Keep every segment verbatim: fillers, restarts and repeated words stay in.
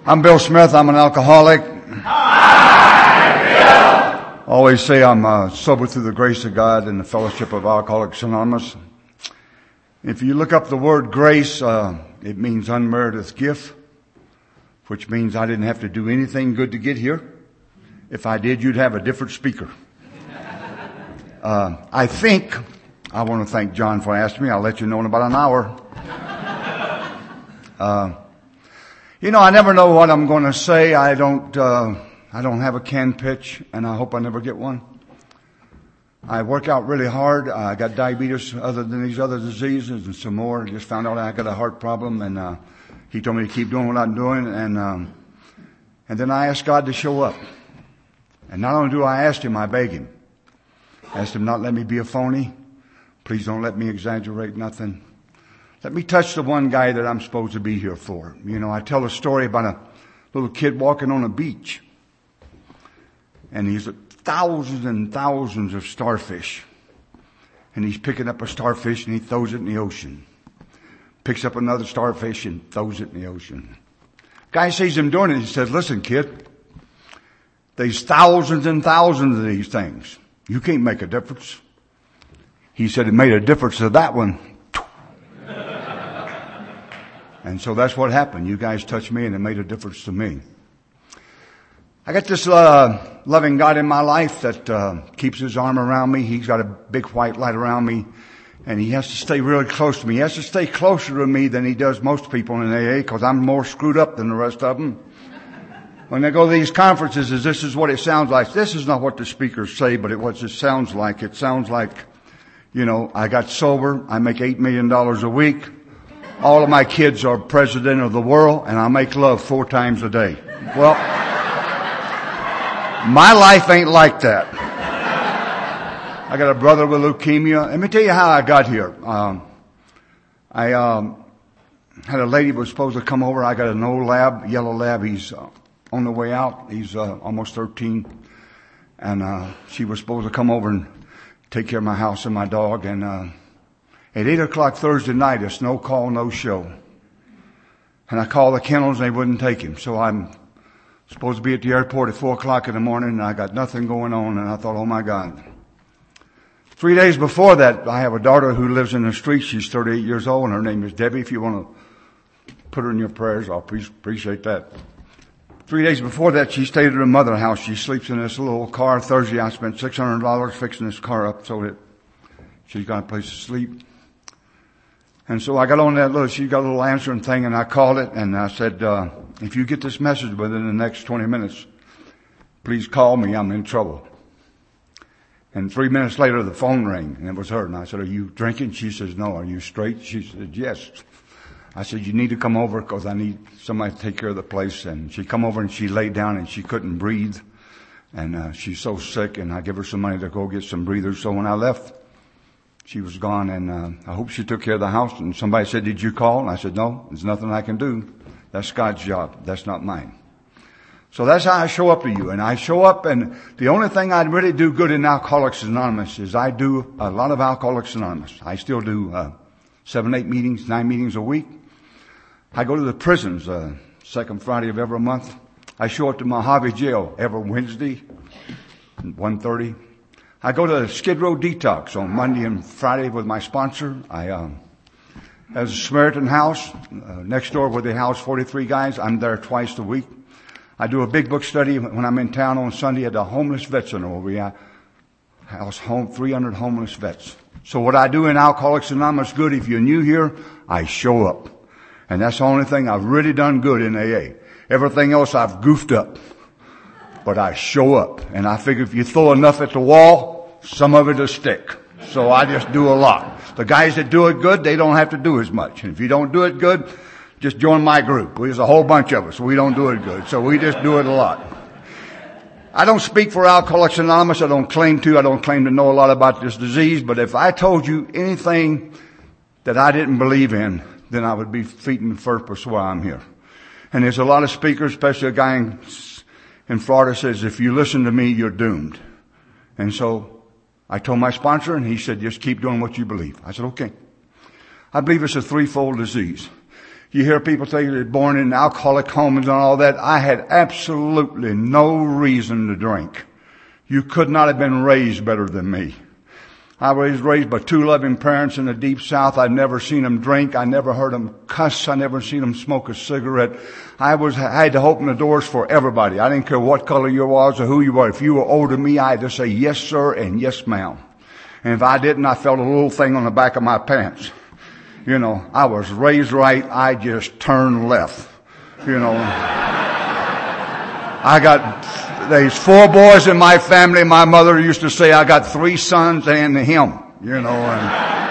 I'm Bill Smith. I'm an alcoholic. Hi, Bill. Always say I'm uh, sober through the grace of God and the fellowship of Alcoholics Anonymous. If you look up the word grace, uh, it means unmerited gift, which means I didn't have to do anything good to get here. If I did, you'd have a different speaker. Uh, I think, I want to thank John for asking me. I'll let you know in about an hour. Uh, You know, I never know what I'm going to say. I don't, uh, I don't have a canned pitch, and I hope I never get one. I work out really hard. I got diabetes other than these other diseases and some more. Just found out I got a heart problem, and, uh, he told me to keep doing what I'm doing, and, um, and then I asked God to show up. And not only do I ask Him, I beg Him. I asked Him not let me be a phony. Please don't let me exaggerate nothing. Let me touch the one guy that I'm supposed to be here for. You know, I tell a story about a little kid walking on a beach. And he's thousands and thousands of starfish. And he's picking up a starfish and he throws it in the ocean. Picks up another starfish and throws it in the ocean. Guy sees him doing it. He says, listen, kid, there's thousands and thousands of these things. You can't make a difference. He said it made a difference to that one. And so that's what happened. You guys touched me and it made a difference to me. I got this uh, loving God in my life that uh, keeps His arm around me. He's got a big white light around me. And He has to stay really close to me. He has to stay closer to me than He does most people in A A because I'm more screwed up than the rest of them. When they go to these conferences, is this is what it sounds like. This is not what the speakers say, but it what it sounds like. It sounds like, you know, I got sober. I make eight million dollars a week. All of my kids are president of the world, and I make love four times a day. Well, my life ain't like that. I got a brother with leukemia. Let me tell you how I got here. Um, I um, had a lady who was supposed to come over. I got an old lab, yellow lab. He's uh, on the way out. He's uh, almost thirteen. And uh, she was supposed to come over and take care of my house and my dog. And uh At eight o'clock Thursday night, it's no call, no show. And I called the kennels and they wouldn't take him. So I'm supposed to be at the airport at four o'clock in the morning and I got nothing going on and I thought, oh my God. Three days before that, I have a daughter who lives in the street. She's thirty-eight years old and her name is Debbie. If you want to put her in your prayers, I'll appreciate that. Three days before that, she stayed at her mother's house. She sleeps in this little car. Thursday, I spent six hundred dollars fixing this car up so that she's got a place to sleep. And so I got on that little, she got a little answering thing and I called it and I said, uh, if you get this message within the next twenty minutes, please call me. I'm in trouble. And three minutes later, the phone rang and it was her. And I said, are you drinking? She says, no. Are you straight? She said, yes. I said, you need to come over because I need somebody to take care of the place. And she come over and she laid down and she couldn't breathe. And, uh, she's so sick and I give her some money to go get some breathers. So when I left, she was gone, and uh, I hope she took care of the house. And somebody said, did you call? And I said, no, there's nothing I can do. That's God's job. That's not mine. So that's how I show up to you. And I show up, and the only thing I really do good in Alcoholics Anonymous is I do a lot of Alcoholics Anonymous. I still do uh, seven, eight meetings, nine meetings a week. I go to the prisons uh, second Friday of every month. I show up to Mojave Jail every Wednesday at one thirty. I go to Skid Row Detox on Monday and Friday with my sponsor. I, um, has a Samaritan house, uh, next door where they house forty-three guys. I'm there twice a week. I do a big book study when I'm in town on Sunday at the homeless vet center where we house home, three hundred homeless vets. So what I do in Alcoholics Anonymous good, if you're new here, I show up. And that's the only thing I've really done good in A A. Everything else I've goofed up. But I show up, and I figure if you throw enough at the wall, some of it'll stick. So I just do a lot. The guys that do it good, they don't have to do as much. And if you don't do it good, just join my group. There's a whole bunch of us. We don't do it good, so we just do it a lot. I don't speak for Alcoholics Anonymous. I don't claim to. I don't claim to know a lot about this disease. But if I told you anything that I didn't believe in, then I would be feeding the purpose why I'm here. And there's a lot of speakers, especially a guy in in Florida says, if you listen to me, you're doomed. And so I told my sponsor and he said, just keep doing what you believe. I said, okay. I believe it's a threefold disease. You hear people say they're born in alcoholic homes and all that. I had absolutely no reason to drink. You could not have been raised better than me. I was raised by two loving parents in the deep south. I'd never seen them drink. I never heard them cuss. I never seen them smoke a cigarette. I was, I had to open the doors for everybody. I didn't care what color you was or who you were. If you were older than me, I had to say yes, sir, and yes, ma'am. And if I didn't, I felt a little thing on the back of my pants. You know, I was raised right. I just turned left. You know, I got, there's four boys in my family. My mother used to say I got three sons and him, you know, and,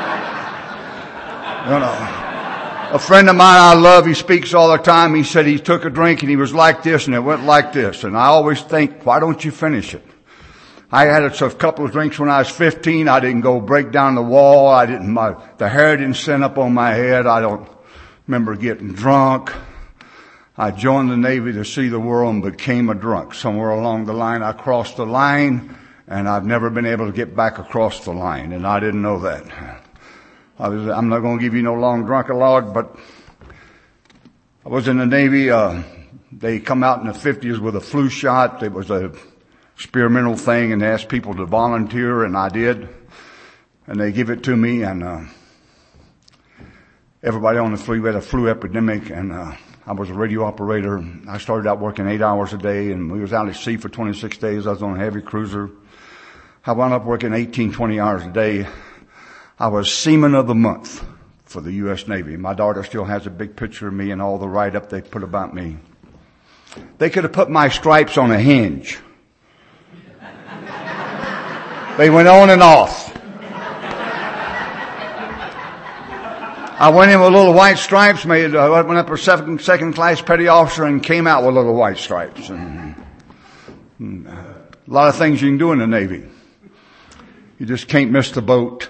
you know. A friend of mine I love, he speaks all the time. He said he took a drink and he was like this and it went like this. And I always think, why don't you finish it? I had a couple of drinks when I was fifteen. I didn't go break down the wall. I didn't, my, the hair didn't stand up on my head. I don't remember getting drunk. I joined the Navy to see the world and became a drunk. Somewhere along the line, I crossed the line and I've never been able to get back across the line. And I didn't know that. I was, I'm not going to give you no long drunk-a-log, but I was in the Navy. Uh, they come out in the fifties with a flu shot. It was a experimental thing, and they asked people to volunteer, and I did. And they give it to me, and uh, everybody on the fleet had a flu epidemic, and uh, I was a radio operator. I started out working eight hours a day, and we was out at sea for twenty-six days. I was on a heavy cruiser. I wound up working eighteen, twenty hours a day. I was Seaman of the Month for the U S Navy. My daughter still has a big picture of me and all the write-up they put about me. They could have put my stripes on a hinge. They went on and off. I went in with little white stripes, made, uh, went up a second, second class petty officer and came out with little white stripes. And, and, uh, a lot of things you can do in the Navy. You just can't miss the boat.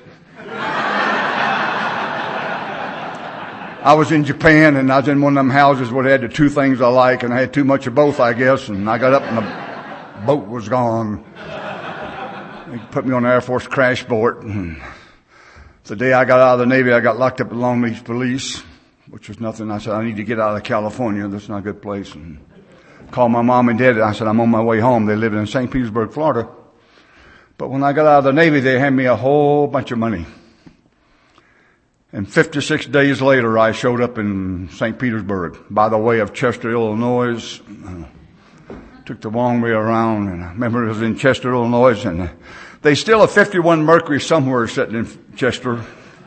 I was in Japan and I was in one of them houses where they had the two things I like, and I had too much of both, I guess, and I got up and the boat was gone. They put me on the Air Force crash board. And the day I got out of the Navy, I got locked up at Long Beach Police, which was nothing. I said, I need to get out of California. This is not a good place. And called my mom and dad. I said, I'm on my way home. They lived in Saint Petersburg, Florida. But when I got out of the Navy, they handed me a whole bunch of money. And fifty-six days later, I showed up in Saint Petersburg by the way of Chester, Illinois. Uh, took the long way around, and I remember it was in Chester, Illinois, and they still have fifty-one Mercury somewhere sitting in Chester.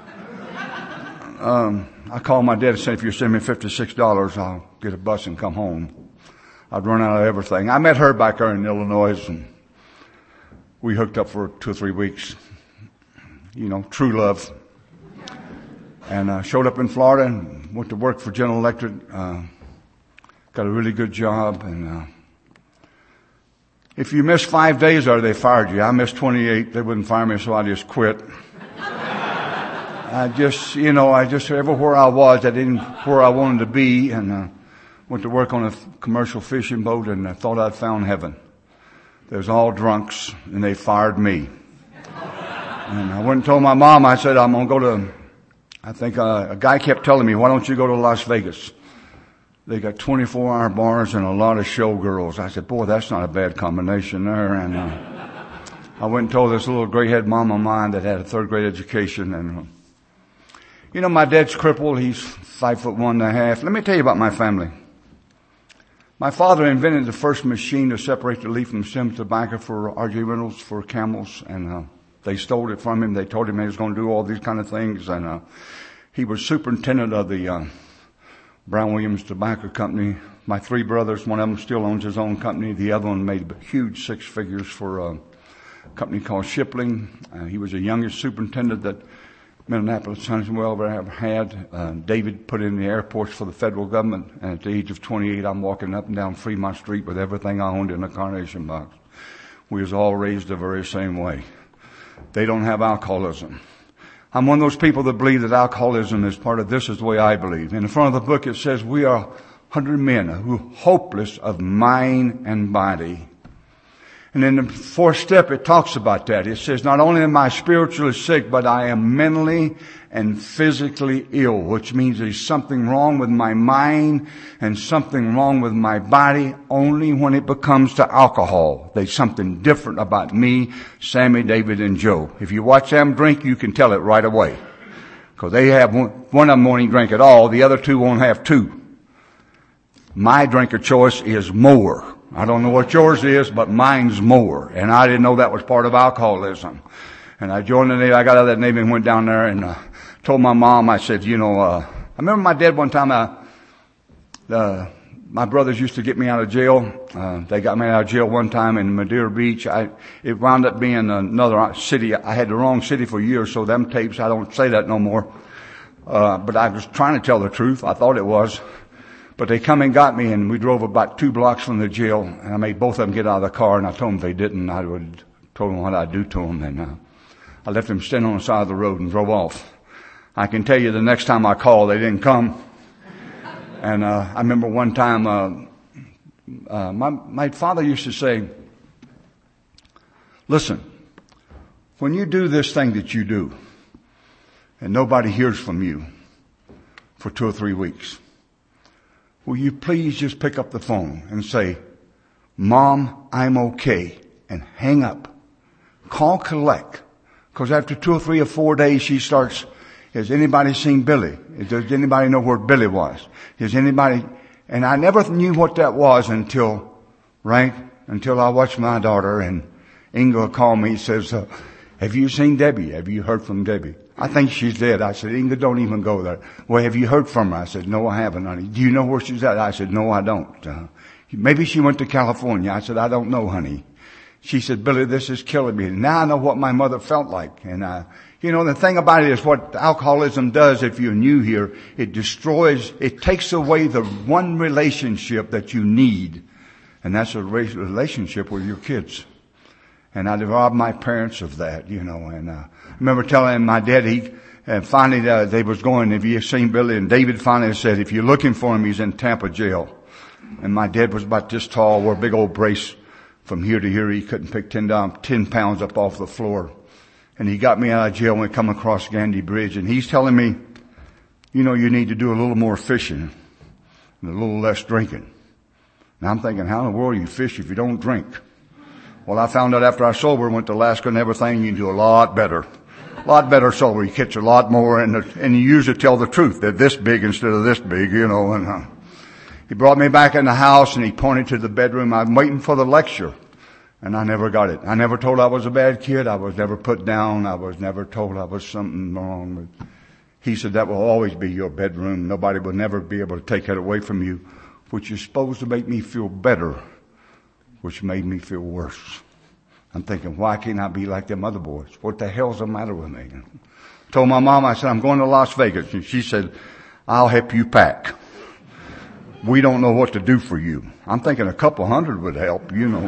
Um, I called my dad and said, if you send me fifty-six dollars, I'll get a bus and come home. I'd run out of everything. I met her back there in Illinois, and we hooked up for two or three weeks. You know, true love. And uh, showed up in Florida and went to work for General Electric. Uh, got a really good job. And uh, if you missed five days there, they fired you. I missed twenty-eight. They wouldn't fire me, so I just quit. I just, you know, I just, everywhere I was, I didn't where I wanted to be. And uh, went to work on a commercial fishing boat, and I thought I'd found heaven. They was all drunks, and they fired me. And I went and told my mom, I said, I'm going to go to... I think uh, a guy kept telling me, why don't you go to Las Vegas? They got twenty-four hour bars and a lot of showgirls. I said, boy, that's not a bad combination there. And uh, I went and told this little gray-head mom of mine that had a third grade education. And uh, you know, my dad's crippled. He's five foot one and a half. Let me tell you about my family. My father invented the first machine to separate the leaf from stem tobacco for R J Reynolds, for camels, and uh, they stole it from him. They told him he was going to do all these kind of things. And uh, he was superintendent of the uh, Brown Williams Tobacco Company. My three brothers, one of them still owns his own company. The other one made huge six figures for a company called Shipling. Uh, he was the youngest superintendent that Minneapolis Huntsville ever had. Uh, David put in the airports for the federal government. And at the age of twenty-eight, I'm walking up and down Fremont Street with everything I owned in a carnation box. We was all raised the very same way. They don't have alcoholism. I'm one of those people that believe that alcoholism is part of this is the way I believe. In the front of the book it says we are one hundred men who hopeless of mind and body. And in the fourth step it talks about that. It says not only am I spiritually sick, but I am mentally and physically ill, which means there's something wrong with my mind and something wrong with my body only when it becomes to alcohol. There's something different about me, Sammy, David, and Joe. If you watch them drink, you can tell it right away. Because they have one, one of them won't even drink at all. The other two won't have two. My drink of choice is more. I don't know what yours is, but mine's more. And I didn't know that was part of alcoholism. And I joined the Navy. I got out of that Navy and went down there and uh, told my mom, I said, you know, uh, I remember my dad one time, uh, uh, my brothers used to get me out of jail. Uh, they got me out of jail one time in Madeira Beach. I, it wound up being another city. I had the wrong city for years, so them tapes, I don't say that no more. Uh, but I was trying to tell the truth. I thought it was. But they come and got me, and we drove about two blocks from the jail, and I made both of them get out of the car, and I told them if they didn't, I would told them what I'd do to them, and uh, I left them standing on the side of the road and drove off. I can tell you the next time I called, they didn't come. And uh, I remember one time, uh, uh, my my father used to say, listen, when you do this thing that you do, and nobody hears from you for two or three weeks, will you please just pick up the phone and say, Mom, I'm okay, and hang up. Call collect. Because after two or three or four days, she starts, has anybody seen Billy? Does anybody know where Billy was? Has anybody, and I never knew what that was until, right, until I watched my daughter, and Inga called me and says, uh, have you seen Debbie? Have you heard from Debbie? I think she's dead. I said, Inga, don't even go there. Well, have you heard from her? I said, no, I haven't, honey. Do you know where she's at? I said, no, I don't. Uh, maybe she went to California. I said, I don't know, honey. She said, Billy, this is killing me. Now I know what my mother felt like. And, uh, you know, the thing about it is what alcoholism does, if you're new here, it destroys, it takes away the one relationship that you need. And that's a relationship with your kids. And I robbed my parents of that, you know, and, uh, I remember telling my dad, he, and finally, uh, they was going, have you seen Billy? And David finally said, if you're looking for him, he's in Tampa jail. And my dad was about this tall, wore a big old brace from here to here. He couldn't pick ten down, ten pounds up off the floor. And he got me out of jail when we come across Gandy Bridge. And he's telling me, you know, you need to do a little more fishing and a little less drinking. Now I'm thinking, how in the world do you fish if you don't drink? Well, I found out after I sober, went to Alaska and everything, you can do a lot better. A lot better sober. You catch a lot more, and and you usually tell the truth. They're this big instead of this big, you know. And uh, he brought me back in the house, and he pointed to the bedroom. I'm waiting for the lecture, and I never got it. I never told I was a bad kid. I was never put down. I was never told I was something wrong. But he said that will always be your bedroom. Nobody will never be able to take it away from you, which is supposed to make me feel better, which made me feel worse. I'm thinking, why can't I be like them other boys? What the hell's the matter with me? Told my mom, I said, I'm going to Las Vegas. And she said, I'll help you pack. We don't know what to do for you. I'm thinking a couple hundred would help, you know.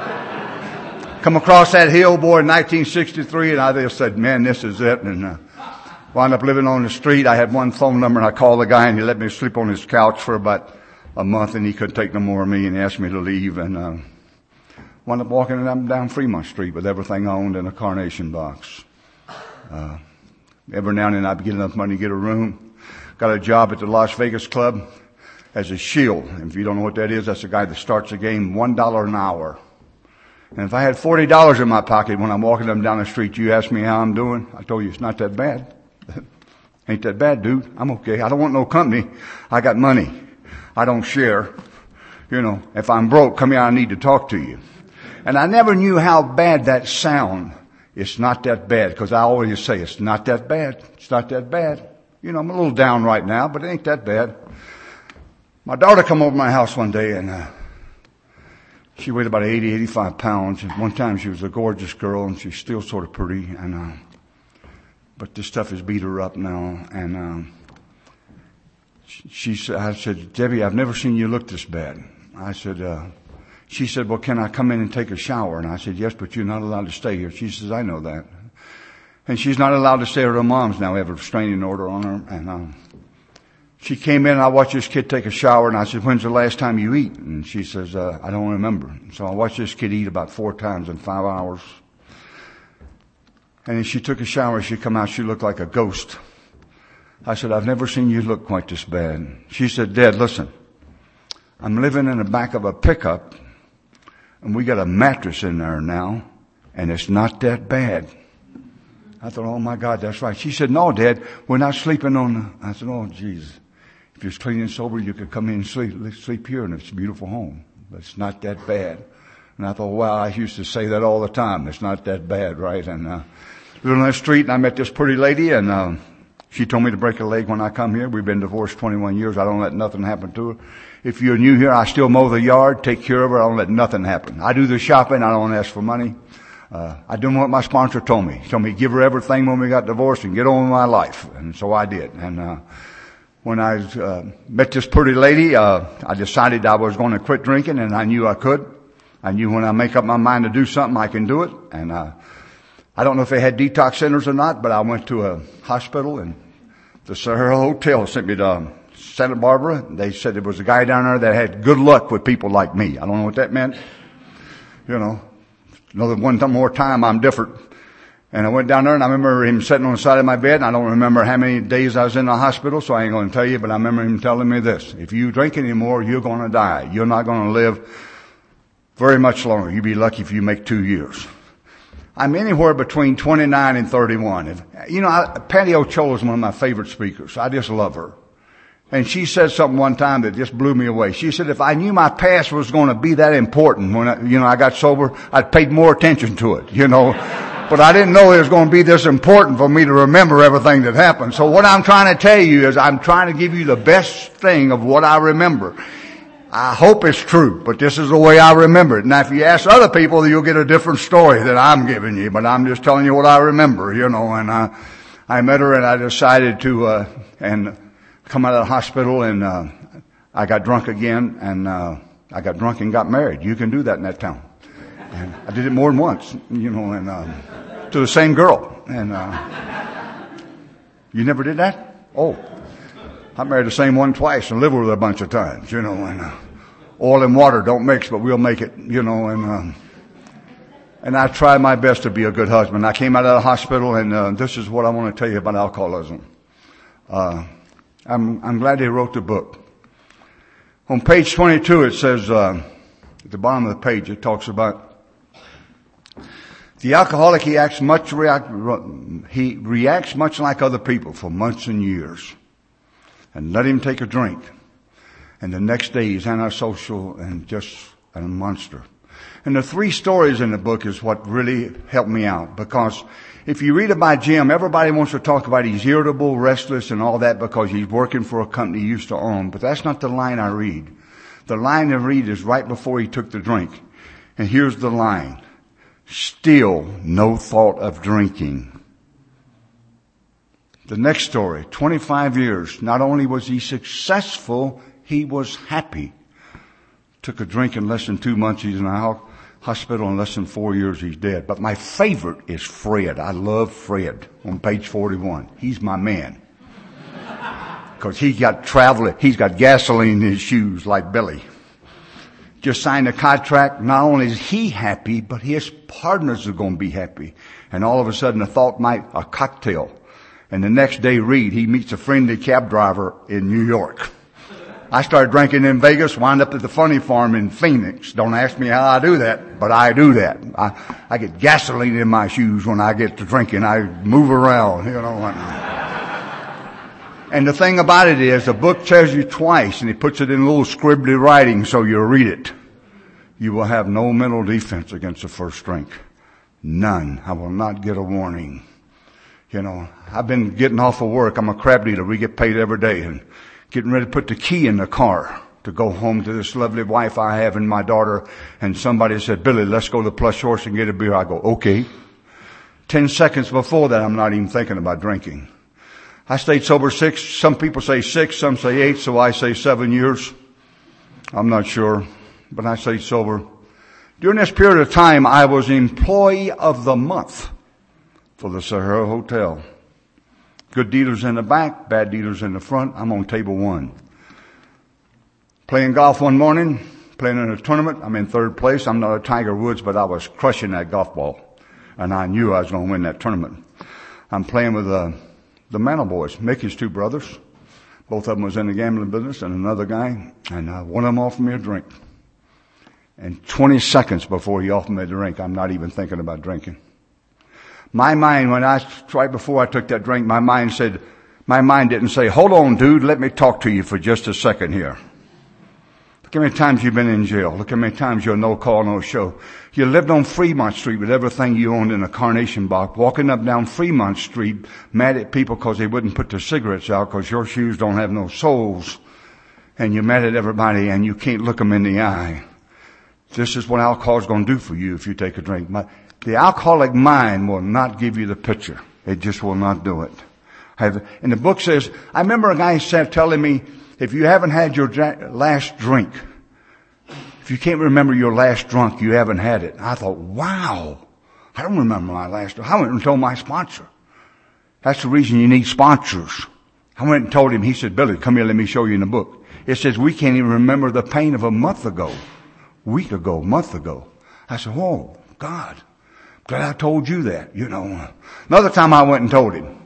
Come across that hill, boy, in nineteen sixty-three, and I just said, man, this is it. And uh, wound up living on the street. I had one phone number, and I called the guy, and he let me sleep on his couch for about a month, and he couldn't take no more of me, and he asked me to leave. And uh, wound up walking down, down Fremont Street with everything I owned in a carnation box. Uh, every now and then I'd get enough money to get a room. Got a job at the Las Vegas Club as a shield. And if you don't know what that is, that's the guy that starts the game one dollar an hour. And if I had forty dollars in my pocket when I'm walking them down the street, you ask me how I'm doing. I told you it's not that bad. Ain't that bad, dude. I'm okay. I don't want no company. I got money. I don't share. You know, if I'm broke, come here, I need to talk to you. And I never knew how bad that sound. It's not that bad, because I always say it's not that bad. It's not that bad. You know, I'm a little down right now, but it ain't that bad. My daughter come over to my house one day, and uh, she weighed about eighty, eighty-five pounds. And one time she was a gorgeous girl, and she's still sort of pretty. And uh, but this stuff has beat her up now. And um, she said, I said, Debbie, I've never seen you look this bad. I said, uh, she said, well, can I come in and take a shower? And I said, yes, but you're not allowed to stay here. She says, I know that. And she's not allowed to stay at her mom's now. We have a restraining order on her. And um, she came in, and I watched this kid take a shower, and I said, when's the last time you eat? And she says, uh, I don't remember. So I watched this kid eat about four times in five hours. And then she took a shower. She come out, she looked like a ghost. I said, I've never seen you look quite this bad. She said, Dad, listen, I'm living in the back of a pickup and we got a mattress in there now and it's not that bad. I thought, oh my God, that's right. She said, no, Dad, we're not sleeping on the, I said, oh Jesus, if you're clean and sober, you could come in and sleep, sleep here and it's a beautiful home. But it's not that bad. And I thought, wow, I used to say that all the time. It's not that bad, right? And, uh, living on the street and I met this pretty lady and, uh, she told me to break a leg when I come here. We've been divorced twenty-one years. I don't let nothing happen to her. If you're new here, I still mow the yard, take care of her. I don't let nothing happen. I do the shopping. I don't ask for money. Uh, I did what my sponsor told me. He told me give her everything when we got divorced and get on with my life. And so I did. And, uh, when I, uh, met this pretty lady, uh, I decided I was going to quit drinking and I knew I could. I knew when I make up my mind to do something, I can do it. And, uh, I don't know if they had detox centers or not, but I went to a hospital and the Sahara Hotel sent me to Santa Barbara. They said there was a guy down there that had good luck with people like me. I don't know what that meant. You know, another one more time I'm different. And I went down there and I remember him sitting on the side of my bed and I don't remember how many days I was in the hospital, so I ain't going to tell you, but I remember him telling me this. If you drink anymore, you're going to die. You're not going to live very much longer. You'd be lucky if you make two years. I'm anywhere between twenty-nine and thirty-one. If, you know, I, Patty O'Chola is one of my favorite speakers. I just love her. And she said something one time that just blew me away. She said, if I knew my past was going to be that important when I, you know, I got sober, I'd paid more attention to it, you know. But I didn't know it was going to be this important for me to remember everything that happened. So what I'm trying to tell you is I'm trying to give you the best thing of what I remember. I hope it's true, but this is the way I remember it. Now, if you ask other people, you'll get a different story that I'm giving you, but I'm just telling you what I remember, you know. And uh, I met her and I decided to uh, and come out of the hospital and uh, I got drunk again and uh, I got drunk and got married. You can do that in that town. And I did it more than once, you know, and um, to the same girl. And uh, you never did that? Oh, I married the same one twice and lived with her a bunch of times, you know. And uh, oil and water don't mix, but we'll make it, you know. And um, and I tried my best to be a good husband. I came out of the hospital, and uh, this is what I want to tell you about alcoholism. Uh, I'm I'm glad they wrote the book. On page twenty-two, it says uh, at the bottom of the page, it talks about. The alcoholic, he acts much, react, he reacts much like other people for months and years. And let him take a drink. And the next day he's antisocial and just a monster. And the three stories in the book is what really helped me out. Because if you read about Jim, everybody wants to talk about he's irritable, restless, and all that because he's working for a company he used to own. But that's not the line I read. The line I read is right before he took the drink. And here's the line. Still no thought of drinking. The next story, twenty-five years. Not only was he successful, he was happy. Took a drink in less than two months. He's in a hospital in less than four years. He's dead. But my favorite is Fred. I love Fred on page forty-one. He's my man. Because he got traveling. He's got gasoline in his shoes like Billy. Just signed a contract. Not only is he happy, but his partners are going to be happy. And all of a sudden, a thought might, a cocktail. And the next day, read, he meets a friendly cab driver in New York. I started drinking in Vegas, wound up at the Funny Farm in Phoenix. Don't ask me how I do that, but I do that. I, I get gasoline in my shoes when I get to drinking. I move around, you know. And the thing about it is, the book tells you twice, and he puts it in little scribbly writing so you'll read it. You will have no mental defense against the first drink. None. I will not get a warning. You know, I've been getting off of work. I'm a crab dealer. We get paid every day. And getting ready to put the key in the car to go home to this lovely wife I have and my daughter. And somebody said, Billy, let's go to Plush Horse and get a beer. I go, okay. Ten seconds before that, I'm not even thinking about drinking. I stayed sober six, some people say six, some say eight, so I say seven years. I'm not sure, but I stayed sober. During this period of time, I was employee of the month for the Sahara Hotel. Good dealers in the back, bad dealers in the front. I'm on table one. Playing golf one morning, playing in a tournament. I'm in third place. I'm not a Tiger Woods, but I was crushing that golf ball. And I knew I was going to win that tournament. I'm playing with a the Mantle Boys, Mickey's two brothers. Both of them was in the gambling business, and another guy, and uh, one of them offered me a drink. And twenty seconds before he offered me a drink, I'm not even thinking about drinking. My mind, when I, right before I took that drink, my mind said, my mind didn't say, hold on, dude, let me talk to you for just a second here. Look how many times you've been in jail. Look how many times you're no call, no show. You lived on Fremont Street with everything you owned in a carnation box, walking up down Fremont Street, mad at people because they wouldn't put their cigarettes out because your shoes don't have no soles. And you're mad at everybody and you can't look them in the eye. This is what alcohol is going to do for you if you take a drink. The alcoholic mind will not give you the picture. It just will not do it. Have, and the book says, I remember a guy said, telling me, if you haven't had your last drink, if you can't remember your last drunk, you haven't had it. I thought, wow, I don't remember my last drink. I went and told my sponsor. That's the reason you need sponsors. I went and told him, he said, Billy, come here, let me show you in the book. It says, we can't even remember the pain of a month ago, week ago, month ago. I said, oh, God. Glad I told you that, you know. Another time I went and told him.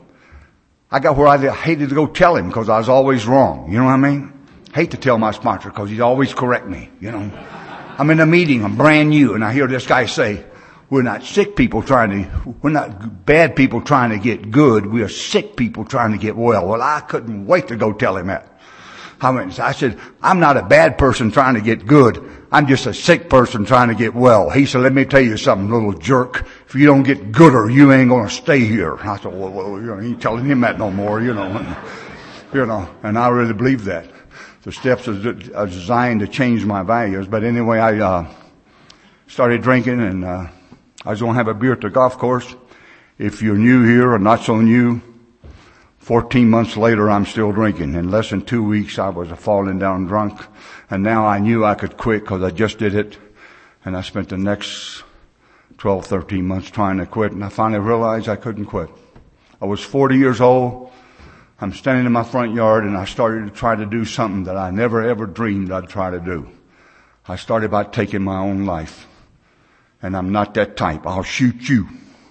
I got where I hated to go tell him because I was always wrong. You know what I mean? Hate to tell my sponsor because he'd always correct me, you know. I'm in a meeting, I'm brand new, and I hear this guy say, we're not sick people trying to, we're not bad people trying to get good. We are sick people trying to get well. Well, I couldn't wait to go tell him that. I went, I said, I'm not a bad person trying to get good. I'm just a sick person trying to get well. He said, let me tell you something, little jerk. If you don't get gooder, you ain't going to stay here. I said, well, well, you know, he ain't telling him that no more, you know. And, you know, and I really believe that. The steps are designed to change my values. But anyway, I uh started drinking, and uh I was going to have a beer at the golf course. If you're new here or not so new, fourteen months later, I'm still drinking. In less than two weeks, I was falling down drunk. And now I knew I could quit because I just did it. And I spent the next twelve, thirteen months trying to quit. And I finally realized I couldn't quit. I was forty years old. I'm standing in my front yard, and I started to try to do something that I never ever dreamed I'd try to do. I started by taking my own life. And I'm not that type. I'll shoot you.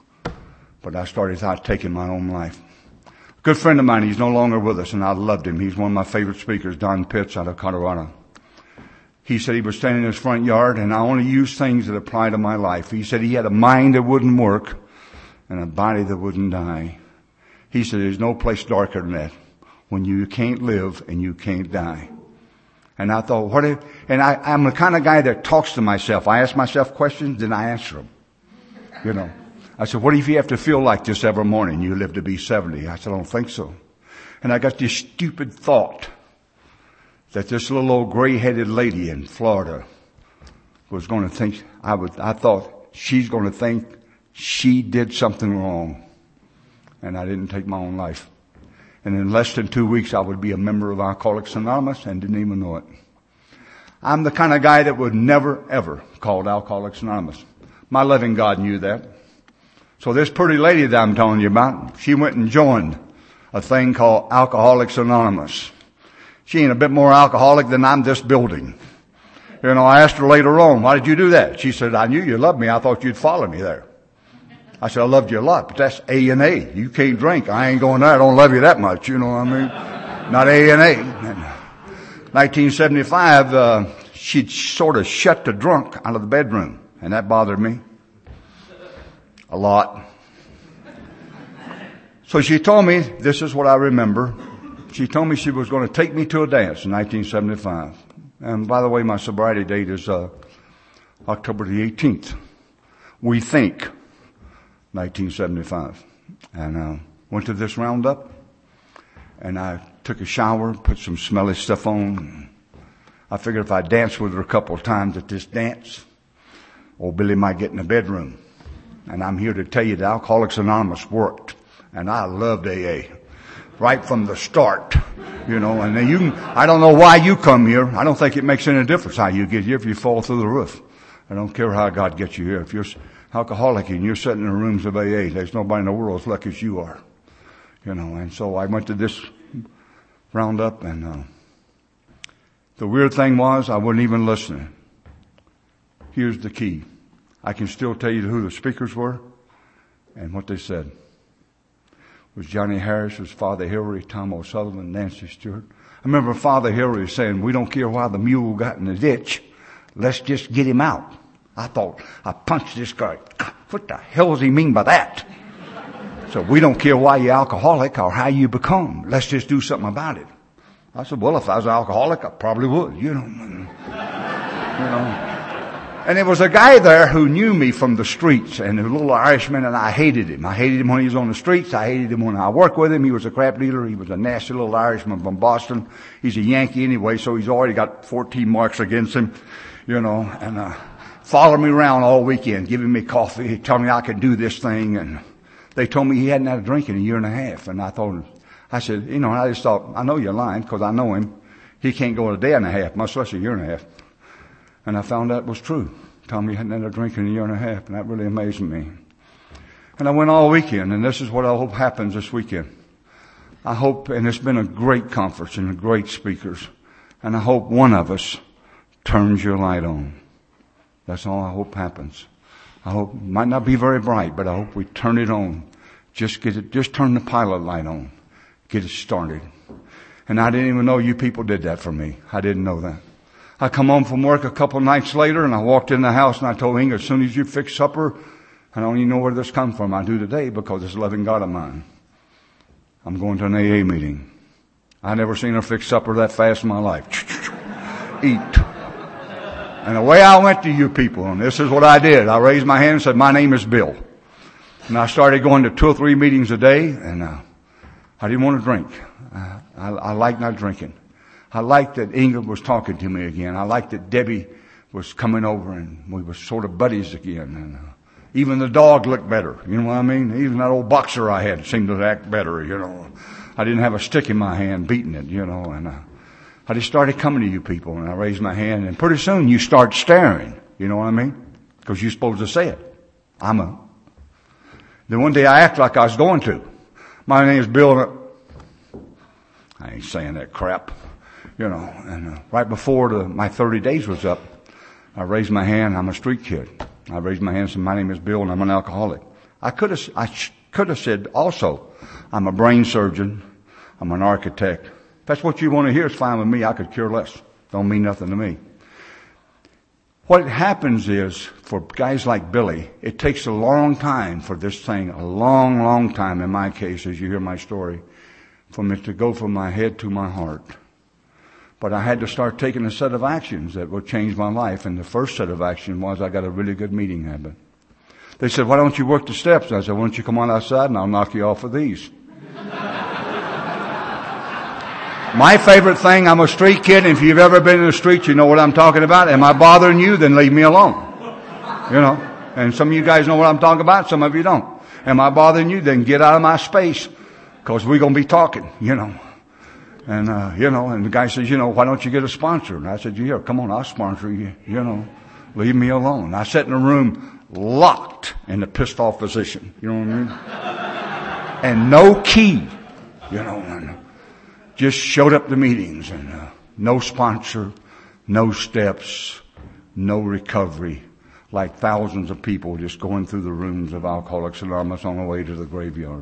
But I started out taking my own life. A good friend of mine, he's no longer with us, and I loved him. He's one of my favorite speakers, Don Pitts out of Colorado. He said he was standing in his front yard, and I only use things that apply to my life. He said he had a mind that wouldn't work and a body that wouldn't die. He said there's no place darker than that, when you can't live and you can't die. And I thought, what if, and I, I'm the kind of guy that talks to myself. I ask myself questions, then I answer them. You know. I said, what if you have to feel like this every morning? You live to be seventy. I said, I don't think so. And I got this stupid thought that this little old gray-headed lady in Florida was going to think, I would, I thought she's going to think she did something wrong. And I didn't take my own life. And in less than two weeks, I would be a member of Alcoholics Anonymous and didn't even know it. I'm the kind of guy that would never, ever call Alcoholics Anonymous. My loving God knew that. So this pretty lady that I'm telling you about, she went and joined a thing called Alcoholics Anonymous. She ain't a bit more alcoholic than I'm this building. You know, I asked her later on, why did you do that? She said, I knew you loved me. I thought you'd follow me there. I said, I loved you a lot, but that's A and A. You can't drink. I ain't going there. I don't love you that much. You know what I mean? Not A and A. In nineteen seventy-five, uh, she'd sort of shut the drunk out of the bedroom, and that bothered me a lot. So she told me, this is what I remember. She told me she was going to take me to a dance in nineteen seventy-five. And by the way, my sobriety date is uh, October the eighteenth. We think. nineteen seventy-five. And uh went to this roundup, and I took a shower, put some smelly stuff on. I figured if I danced with her a couple of times at this dance, old Billy might get in the bedroom. And I'm here to tell you that Alcoholics Anonymous worked. And I loved A A. Right from the start. You know, and then you can, I don't know why you come here. I don't think it makes any difference how you get here if you fall through the roof. I don't care how God gets you here. If you're alcoholic and you're sitting in the rooms of A A, there's nobody in the world as lucky as you are. You know, and so I went to this roundup, and uh, the weird thing was I wasn't even listening. Here's the key. I can still tell you who the speakers were and what they said. was Johnny Harris, it was Father Hillary, Tom O'Sullivan, Nancy Stewart. I remember Father Hillary saying, we don't care why the mule got in the ditch. Let's just get him out. I thought, I punched this guy. What the hell does he mean by that? So we don't care why you're alcoholic or how you become. Let's just do something about it. I said, well, if I was an alcoholic, I probably would, you know. You know. And there was a guy there who knew me from the streets, and a little Irishman, and I hated him. I hated him when he was on the streets. I hated him when I worked with him. He was a crap dealer. He was a nasty little Irishman from Boston. He's a Yankee anyway, so he's already got fourteen marks against him, you know, and uh followed me around all weekend, giving me coffee, telling me I could do this thing, and they told me he hadn't had a drink in a year and a half, and I thought, I said, you know, I just thought, I know you're lying, because I know him. He can't go a day and a half, much less a year and a half. And I found that was true. Told me he hadn't had a drink in a year and a half, and that really amazed me. And I went all weekend, and this is what I hope happens this weekend. I hope, and it's been a great conference and great speakers, and I hope one of us turns your light on. That's all I hope happens. I hope, it might not be very bright, but I hope we turn it on. Just get it, just turn the pilot light on. Get it started. And I didn't even know you people did that for me. I didn't know that. I come home from work a couple nights later, and I walked in the house, and I told Inga, as soon as you fix supper, I don't even know where this comes from. I do today because it's a loving God of mine. I'm going to an A A meeting. I never seen her fix supper that fast in my life. Eat. And the way I went to you people, and this is what I did. I raised my hand and said, my name is Bill. And I started going to two or three meetings a day, and uh, I didn't want to drink. Uh, I, I like not drinking. I liked that Inga was talking to me again. I liked that Debbie was coming over, and we were sort of buddies again. And uh, even the dog looked better. You know what I mean? Even that old boxer I had seemed to act better, you know. I didn't have a stick in my hand beating it, you know, and uh, I just started coming to you people, and I raised my hand, and pretty soon you start staring. You know what I mean? Because you're supposed to say it. I'm a. Then one day I acted like I was going to. My name is Bill. I ain't saying that crap. You know, and uh, right before the, my thirty days was up, I raised my hand. I'm a street kid. I raised my hand and said, my name is Bill, and I'm an alcoholic. I could have, I sh- could have said also, I'm a brain surgeon. I'm an architect. If that's what you want to hear, it's fine with me. I could care less. Don't mean nothing to me. What happens is, for guys like Billy, it takes a long time for this thing, a long, long time in my case, as you hear my story, for me to go from my head to my heart. But I had to start taking a set of actions that would change my life. And the first set of action was I got a really good meeting habit. They said, why don't you work the steps? I said, why don't you come on outside and I'll knock you off of these. My favorite thing, I'm a street kid, and if you've ever been in the street, you know what I'm talking about. Am I bothering you? Then leave me alone. You know, and some of you guys know what I'm talking about, some of you don't. Am I bothering you? Then get out of my space, because we're going to be talking, you know. And, uh, you know, and the guy says, you know, why don't you get a sponsor? And I said, yeah, come on, I'll sponsor you, you know. Leave me alone. I sat in a room locked in a pissed off position, you know what I mean? And no key, you know, and just showed up to meetings, and uh, no sponsor, no steps, no recovery, like thousands of people just going through the rooms of Alcoholics Anonymous on the way to the graveyard.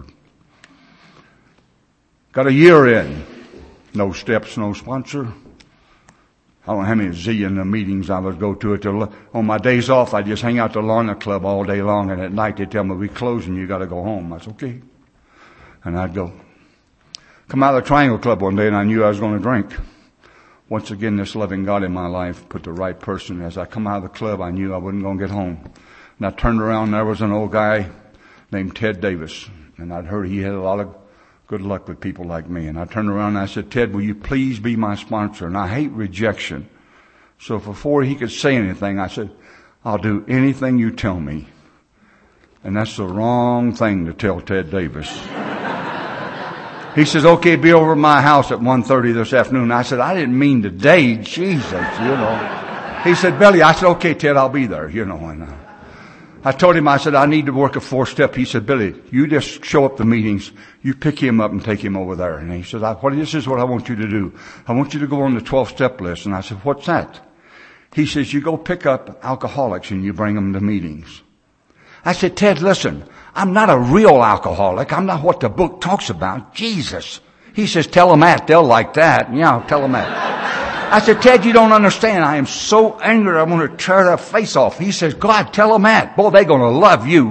Got a year in, no steps, no sponsor. I don't know how many zillion of meetings I would go to. It to, on my days off, I just hang out at the Lorna Club all day long, and at night they tell me, we're closing, you got to go home. I said, okay. And I'd go. Come out of the Triangle Club one day, and I knew I was going to drink. Once again, this loving God in my life put the right person. As I come out of the club, I knew I wasn't going to get home. And I turned around, and there was an old guy named Ted Davis. And I'd heard he had a lot of good luck with people like me. And I turned around, and I said, Ted, will you please be my sponsor? And I hate rejection. So before he could say anything, I said, I'll do anything you tell me. And that's the wrong thing to tell Ted Davis. He says, okay, be over at my house at one thirty this afternoon. I said, I didn't mean today, Jesus, you know. He said, Billy, I said, okay, Ted, I'll be there, you know. And uh, I told him, I said, I need to work a four-step. He said, Billy, you just show up to meetings. You pick him up and take him over there. And he says, I, what, this is what I want you to do. I want you to go on the twelve-step list. And I said, what's that? He says, you go pick up alcoholics and you bring them to meetings. I said, Ted, listen, I'm not a real alcoholic. I'm not what the book talks about. Jesus. He says, tell them that. They'll like that. Yeah, tell them that. I said, Ted, you don't understand. I am so angry. I want to tear their face off. He says, God, tell them that. Boy, they're going to love you.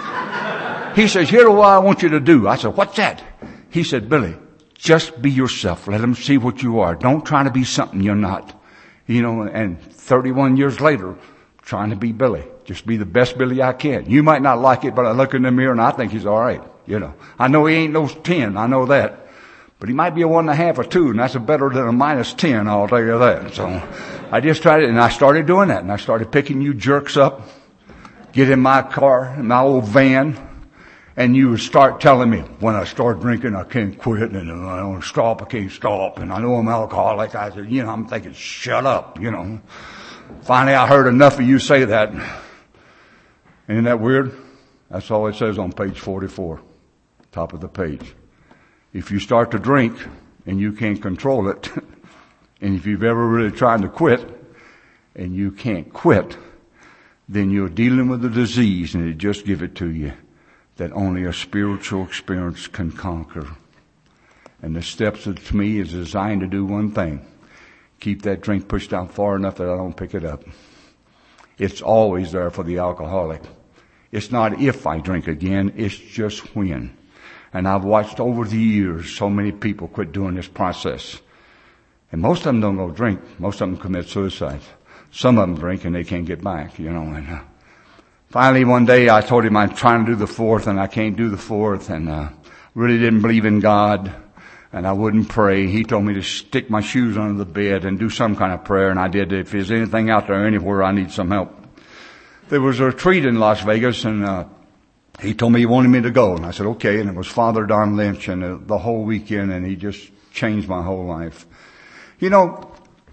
He says, here's what I want you to do. I said, what's that? He said, Billy, just be yourself. Let them see what you are. Don't try to be something you're not. You know, and thirty-one years later, trying to be Billy. Just be the best Billy I can. You might not like it, but I look in the mirror and I think he's all right. You know, I know he ain't no ten. I know that. But he might be a one and a half or two, and that's better than a minus ten, I'll tell you that. So I just tried it, and I started doing that. And I started picking you jerks up, get in my car, in my old van, and you would start telling me, when I start drinking, I can't quit, and when I don't stop, I can't stop, and I know I'm alcoholic. I said, you know, I'm thinking, shut up, you know. Finally, I heard enough of you say that. Isn't that weird? That's all it says on page forty-four, top of the page. If you start to drink and you can't control it, and if you've ever really tried to quit and you can't quit, then you're dealing with a disease, and it just give it to you that only a spiritual experience can conquer. And the steps to me is designed to do one thing. Keep that drink pushed down far enough that I don't pick it up. It's always there for the alcoholic. It's not if I drink again, it's just when. And I've watched over the years so many people quit doing this process. And most of them don't go drink. Most of them commit suicide. Some of them drink and they can't get back, you know. And uh, finally one day I told him I'm trying to do the fourth and I can't do the fourth, and uh, really didn't believe in God. And I wouldn't pray. He told me to stick my shoes under the bed and do some kind of prayer, and I did. If there's anything out there anywhere, I need some help. There was a retreat in Las Vegas, and uh, he told me he wanted me to go. And I said, okay. And it was Father Don Lynch, and uh, the whole weekend, and he just changed my whole life. You know,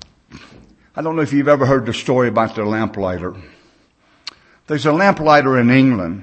I don't know if you've ever heard the story about the lamplighter. There's a lamplighter in England,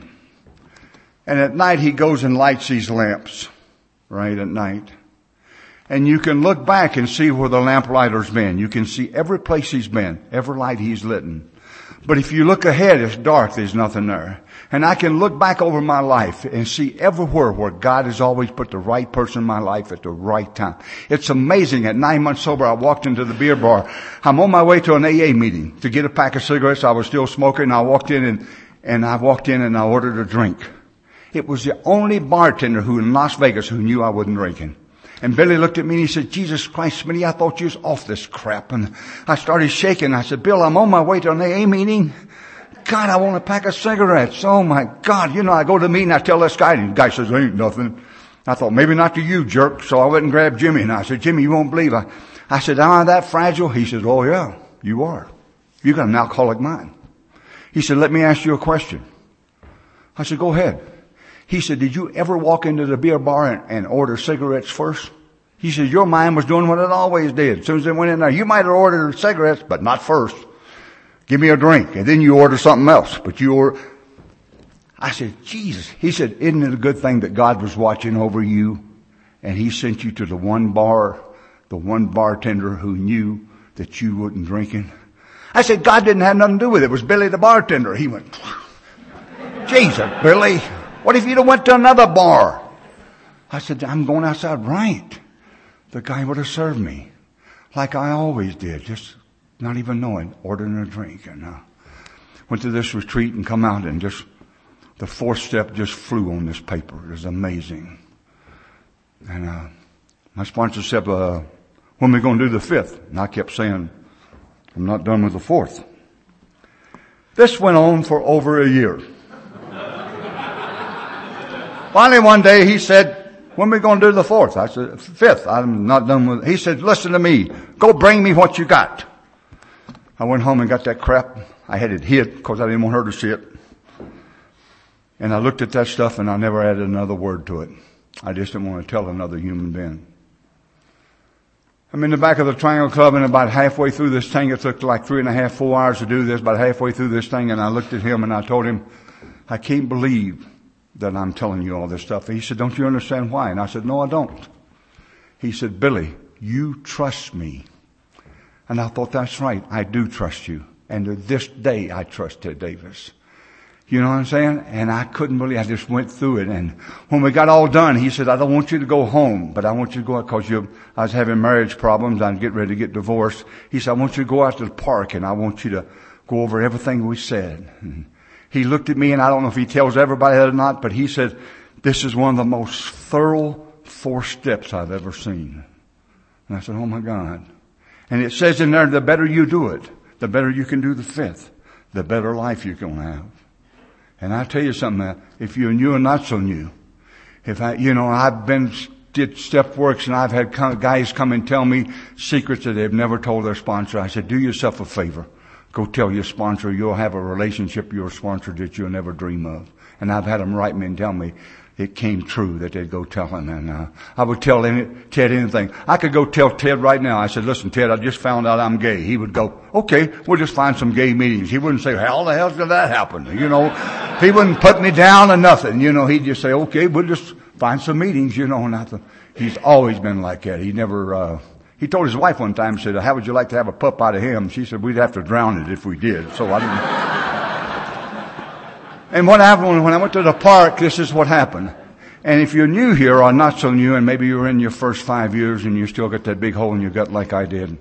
and at night he goes and lights these lamps, right, at night. And you can look back and see where the lamplighter's been. You can see every place he's been, every light he's lit. But if you look ahead, it's dark. There's nothing there. And I can look back over my life and see everywhere where God has always put the right person in my life at the right time. It's amazing. At nine months sober, I walked into the beer bar. I'm on my way to an A A meeting to get a pack of cigarettes. I was still smoking. I walked in and, and I walked in and I ordered a drink. It was the only bartender who in Las Vegas who knew I wasn't drinking. And Billy looked at me and he said, Jesus Christ, Smitty, I thought you was off this crap. And I started shaking. I said, Bill, I'm on my way to an A A meeting. God, I want a pack of cigarettes. Oh my God. You know, I go to the meeting, I tell this guy, and the guy says, ain't nothing. I thought, maybe not to you, jerk. So I went and grabbed Jimmy, and I said, Jimmy, you won't believe I, I said, am I that fragile? He says, oh yeah, you are. You got an alcoholic mind. He said, let me ask you a question. I said, go ahead. He said, did you ever walk into the beer bar and, and order cigarettes first? He said, your mind was doing what it always did. As soon as they went in there, you might have ordered cigarettes, but not first. Give me a drink. And then you order something else. But you order. I said, Jesus. He said, isn't it a good thing that God was watching over you? And he sent you to the one bar, the one bartender who knew that you wasn't drinking. I said, God didn't have nothing to do with it. It was Billy the bartender. He went, Jesus, Billy. What if you'd have went to another bar? I said, I'm going outside. Right. The guy would have served me like I always did, just not even knowing, ordering a drink. And uh, went to this retreat and come out, and just the fourth step just flew on this paper. It was amazing. And uh, my sponsor said, uh, when are we going to do the fifth? And I kept saying, I'm not done with the fourth. This went on for over a year. Finally, one day he said, when are we going to do the fourth? I said, fifth. I'm not done with it. He said, listen to me. Go bring me what you got. I went home and got that crap. I had it hid because I didn't want her to see it. And I looked at that stuff and I never added another word to it. I just didn't want to tell another human being. I'm in the back of the Triangle Club, and about halfway through this thing, it took like three and a half, four hours to do this, about halfway through this thing, and I looked at him and I told him, I can't believe that I'm telling you all this stuff. He said, don't you understand why? And I said, no, I don't. He said, Billy, you trust me. And I thought, that's right. I do trust you. And to this day, I trust Ted Davis. You know what I'm saying? And I couldn't believe, I just went through it. And when we got all done, he said, I don't want you to go home, but I want you to go out because you, I was having marriage problems. I'm getting ready to get divorced. He said, I want you to go out to the park and I want you to go over everything we said. And he looked at me, and I don't know if he tells everybody that or not, but he said, this is one of the most thorough four steps I've ever seen. And I said, oh my God. And it says in there, the better you do it, the better you can do the fifth, the better life you're going to have. And I tell you something, if you're new and not so new, if I, you know, I've been, did step works and I've had guys come and tell me secrets that they've never told their sponsor. I said, do yourself a favor. Go tell your sponsor you'll have a relationship with your sponsor that you'll never dream of. And I've had them write me and tell me it came true that they'd go tell him. And uh, I would tell any, Ted anything. I could go tell Ted right now. I said, listen, Ted, I just found out I'm gay. He would go, okay, we'll just find some gay meetings. He wouldn't say, how the hell did that happen? You know, he wouldn't put me down or nothing. You know, he'd just say, okay, we'll just find some meetings, you know. And I thought, he's always been like that. He never, uh, he told his wife one time, said, how would you like to have a pup out of him? She said, we'd have to drown it if we did. So I didn't. And what happened when I went to the park, this is what happened. And if you're new here or not so new, and maybe you're in your first five years and you still got that big hole in your gut like I did,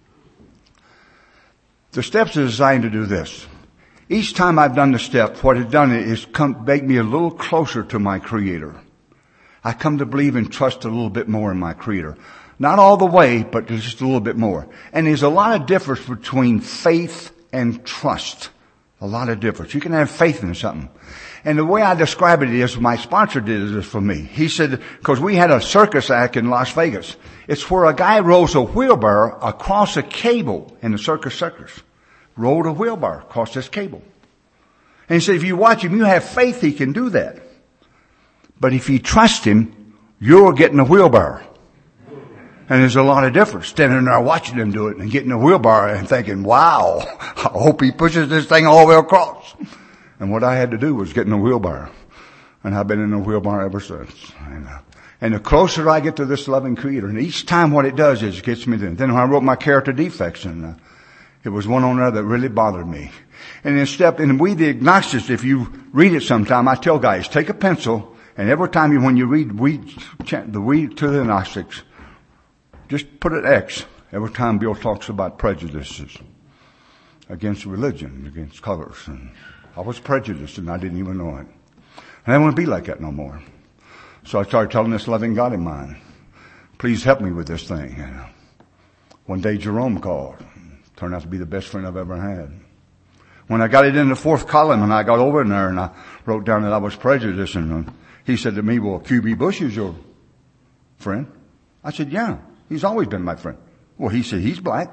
the steps are designed to do this. Each time I've done the steps, what it's done is come, make me a little closer to my Creator. I come to believe and trust a little bit more in my Creator. Not all the way, but just a little bit more. And there's a lot of difference between faith and trust. A lot of difference. You can have faith in something. And the way I describe it is, my sponsor did this for me. He said, because we had a circus act in Las Vegas. It's where a guy rolls a wheelbarrow across a cable in the circus circus. Rolled a wheelbarrow across this cable. And he said, if you watch him, you have faith he can do that. But if you trust him, you're getting a wheelbarrow. And there's a lot of difference. Standing there watching him do it and getting a wheelbarrow and thinking, wow, I hope he pushes this thing all the way across. And what I had to do was get in a wheelbarrow. And I've been in a wheelbarrow ever since. And, uh, and the closer I get to this loving Creator, and each time what it does is it gets me there. Then when I wrote my character defects, and uh, it was one on there that really bothered me. And in step, and we the agnostics, if you read it sometime, I tell guys, take a pencil, and every time you, when you read we, the we to the agnostics, just put an X every time Bill talks about prejudices against religion, against colors. And I was prejudiced and I didn't even know it. And I don't want to be like that no more. So I started telling this loving God of mine, please help me with this thing. And one day Jerome called. Turned out to be the best friend I've ever had. When I got it in the fourth column and I got over in there and I wrote down that I was prejudiced, and he said to me, well, Q B Bush is your friend. I said, yeah. He's always been my friend. Well, he said, he's black.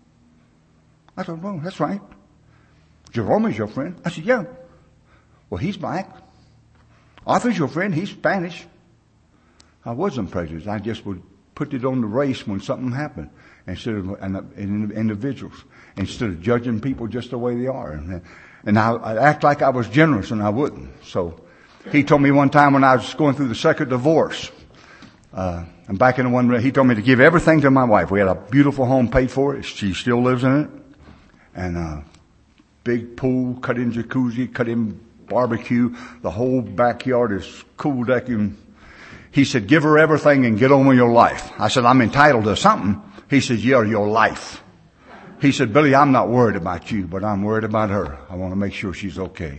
I said, well, that's right. Jerome is your friend. I said, yeah. Well, he's black. Arthur's your friend. He's Spanish. I wasn't prejudiced. I just would put it on the race when something happened instead of in individuals, instead of judging people just the way they are. And, and I, I'd act like I was generous, and I wouldn't. So he told me one time when I was going through the second divorce, uh, and back in the one, he told me to give everything to my wife. We had a beautiful home paid for. She still lives in it. And a big pool, cut-in jacuzzi, cut-in barbecue. The whole backyard is cool decking. He said, give her everything and get on with your life. I said, I'm entitled to something. He said, yeah, your life. He said, Billy, I'm not worried about you, but I'm worried about her. I want to make sure she's okay.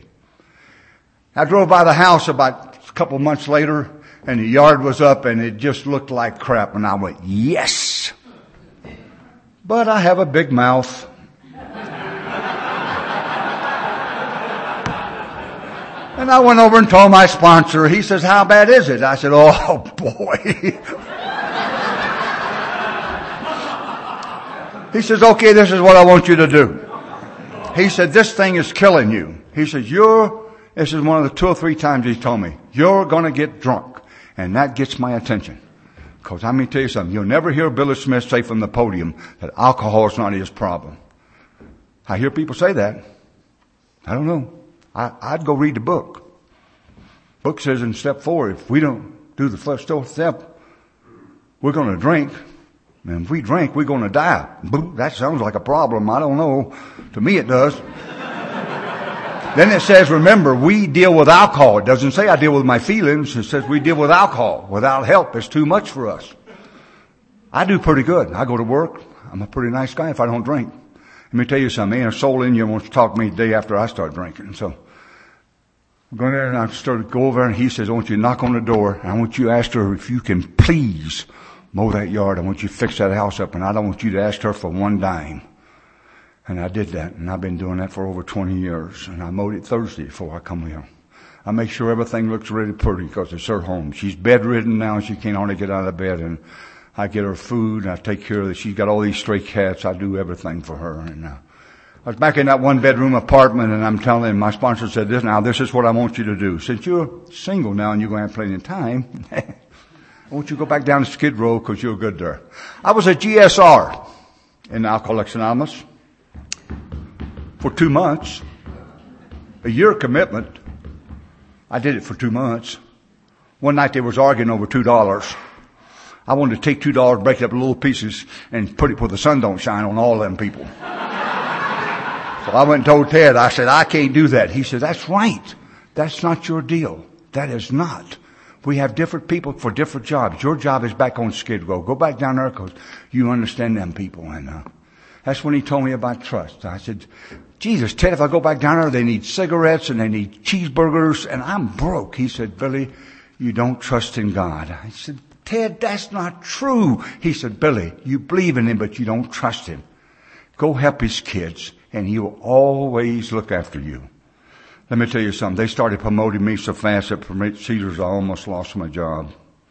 I drove by the house about a couple months later, and the yard was up and it just looked like crap. And I went, yes. But I have a big mouth. And I went over and told my sponsor. He says, how bad is it? I said, oh boy. He says, okay, this is what I want you to do. He said, this thing is killing you. He says, you're, this is one of the two or three times he told me, you're going to get drunk. And that gets my attention. Because let me tell you something. You'll never hear Billy Smith say from the podium that alcohol is not his problem. I hear people say that. I don't know. I, I'd go read the book. Book says in step four, if we don't do the first step, we're going to drink. And if we drink, we're going to die. That sounds like a problem. I don't know. To me it does. Then it says, remember, we deal with alcohol. It doesn't say I deal with my feelings. It says we deal with alcohol. Without help, it's too much for us. I do pretty good. I go to work. I'm a pretty nice guy if I don't drink. Let me tell you something. Ain't a soul in you wants to talk to me the day after I start drinking. So I'm going there and I started to go over and he says, I want you to knock on the door. And I want you to ask her if you can please mow that yard. I want you to fix that house up. And I don't want you to ask her for one dime. And I did that, and I've been doing that for over twenty years. And I mowed it Thursday before I come here. I make sure everything looks really pretty because it's her home. She's bedridden now. She can't hardly get out of bed. And I get her food, and I take care of it. She's got all these stray cats. I do everything for her. And uh, I was back in that one-bedroom apartment, and I'm telling him, my sponsor said, "This now, this is what I want you to do. Since you're single now and you're going to have plenty of time, I want you to go back down to Skid Row because you're good there." I was a G S R in Alcoholics Anonymous. For two months, a year commitment. I did it for two months. One night they was arguing over two dollars. I wanted to take two dollars, break it up in little pieces, and put it where the sun don't shine on all them people. So I went and told Ted, I said, I can't do that. He said, that's right. That's not your deal. That is not. We have different people for different jobs. Your job is back on Skid Row. Go back down there because you understand them people. And uh, that's when he told me about trust. I said, Jesus, Ted, if I go back down there, they need cigarettes and they need cheeseburgers and I'm broke. He said, Billy, you don't trust in God. I said, Ted, that's not true. He said, Billy, you believe in him, but you don't trust him. Go help his kids and he will always look after you. Let me tell you something. They started promoting me so fast at Cedars, I almost lost my job.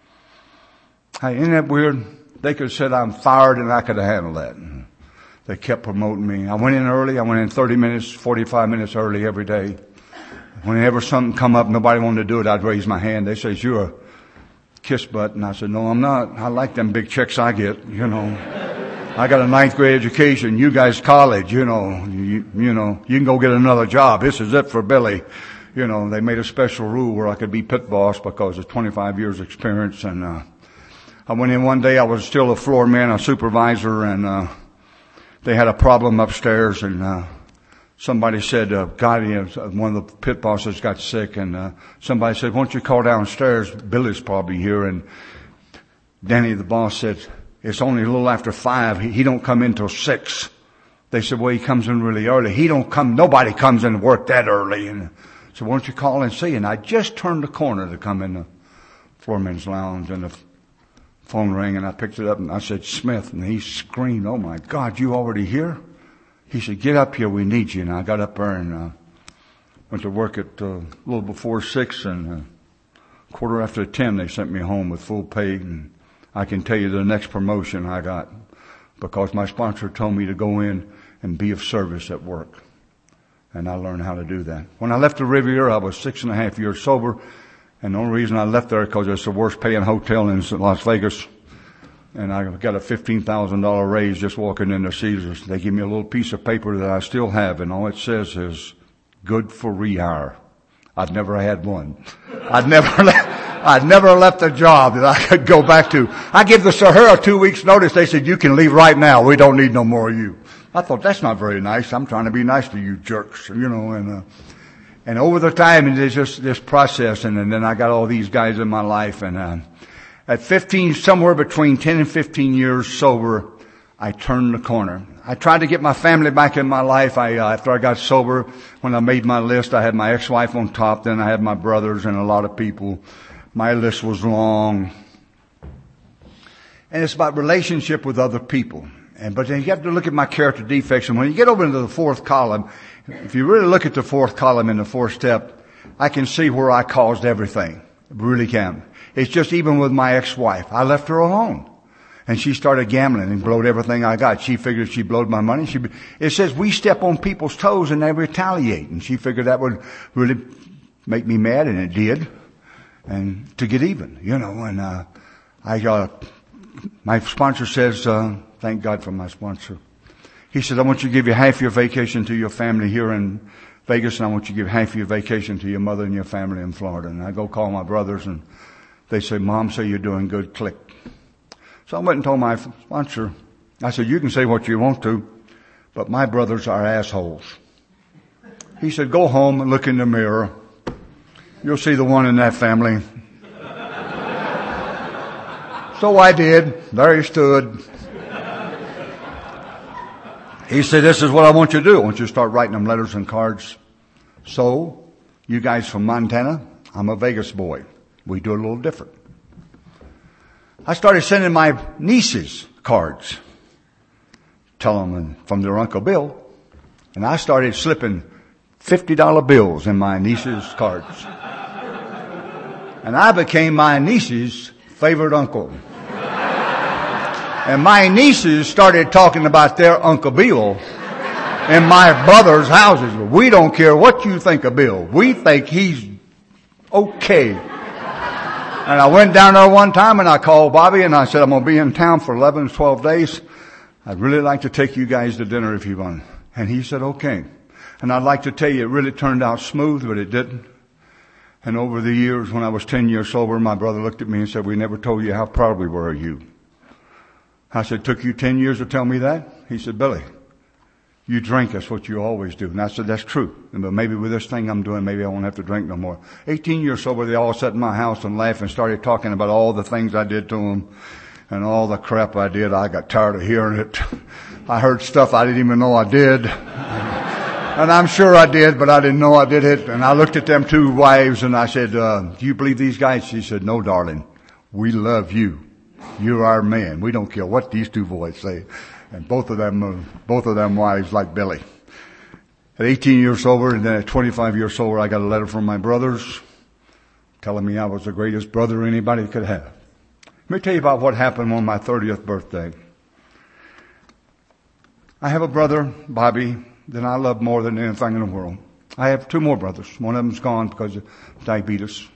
Hey, isn't that weird? They could have said I'm fired and I could have handled that. They kept promoting me. I went in early. I went in thirty minutes, forty-five minutes early every day. Whenever something come up, nobody wanted to do it, I'd raise my hand. They says, you're a kiss butt. And I said, no, I'm not. I like them big checks I get, you know. I got a ninth grade education. You guys college, you know. You, you know, you can go get another job. This is it for Billy. You know, they made a special rule where I could be pit boss because of twenty-five years experience. And, uh, I went in one day. I was still a floor man, a supervisor, and, uh, they had a problem upstairs, and uh somebody said, uh, God, you know, one of the pit bosses got sick, and uh somebody said, why don't you call downstairs? Billy's probably here. And Danny, the boss, said, it's only a little after five. He, he don't come in till six. They said, well, he comes in really early. He don't come, nobody comes in to work that early. And so why don't you call and see? And I just turned the corner to come in the floorman's lounge, and the phone rang, and I picked it up, and I said, Smith. And he screamed, oh, my God, you already here? He said, get up here, we need you. And I got up there and uh, went to work at uh, a little before six, and uh, quarter after ten, they sent me home with full pay. And I can tell you the next promotion I got because my sponsor told me to go in and be of service at work. And I learned how to do that. When I left the Riviera, I was six and a half years sober. And the only reason I left there because it's the worst paying hotel in Las Vegas. And I got a fifteen thousand dollars raise just walking into Caesars. They give me a little piece of paper that I still have, and all it says is, good for rehire. I'd never had one. I'd never left, I'd never left a job that I could go back to. I give the Sahara two weeks notice. They said, you can leave right now. We don't need no more of you. I thought, that's not very nice. I'm trying to be nice to you jerks, you know, and, uh, And over the time, it is just this process, and, and then I got all these guys in my life. And uh, at fifteen, somewhere between ten and fifteen years sober, I turned the corner. I tried to get my family back in my life. I uh, after I got sober, when I made my list, I had my ex-wife on top. Then I had my brothers and a lot of people. My list was long, and it's about relationship with other people. And but then you have to look at my character defects. And when you get over into the fourth column, if you really look at the fourth column in the fourth step, I can see where I caused everything. I really can. It's just even with my ex-wife. I left her alone. And she started gambling and blowed everything I got. She figured she blowed my money. She, it says we step on people's toes and they retaliate. And she figured that would really make me mad, and it did. And to get even, you know, and, uh, I, uh, my sponsor says, uh, thank God for my sponsor. He said, I want you to give you half your vacation to your family here in Vegas, and I want you to give half your vacation to your mother and your family in Florida. And I go call my brothers, and they say, Mom, say you're doing good. Click. So I went and told my sponsor, I said, you can say what you want to, but my brothers are assholes. He said, go home and look in the mirror. You'll see the one in that family. So I did. There he stood. He said, this is what I want you to do. I want you to start writing them letters and cards. So, you guys from Montana, I'm a Vegas boy. We do it a little different. I started sending my nieces cards, telling them from their Uncle Bill. And I started slipping fifty dollar bills in my nieces' cards. And I became my niece's favorite uncle. And my nieces started talking about their Uncle Bill in my brother's houses. We don't care what you think of Bill. We think he's okay. And I went down there one time and I called Bobby and I said, I'm going to be in town for eleven, twelve days. I'd really like to take you guys to dinner if you want. And he said, okay. And I'd like to tell you it really turned out smooth, but it didn't. And over the years, when I was ten years sober, my brother looked at me and said, we never told you how proud we were of you. I said, took you ten years to tell me that? He said, Billy, you drink, that's what you always do. And I said, that's true. But maybe with this thing I'm doing, maybe I won't have to drink no more. eighteen years sober, they all sat in my house and laughed and started talking about all the things I did to them and all the crap I did. I got tired of hearing it. I heard stuff I didn't even know I did. And I'm sure I did, but I didn't know I did it. And I looked at them two wives and I said, uh, do you believe these guys? She said, no, darling, we love you. You're our man. We don't care what these two boys say. And both of them, uh, both of them wives like Billy. At eighteen years sober and then at twenty-five years sober, I got a letter from my brothers telling me I was the greatest brother anybody could have. Let me tell you about what happened on my thirtieth birthday. I have a brother, Bobby, that I love more than anything in the world. I have two more brothers. One of them's gone because of diabetes.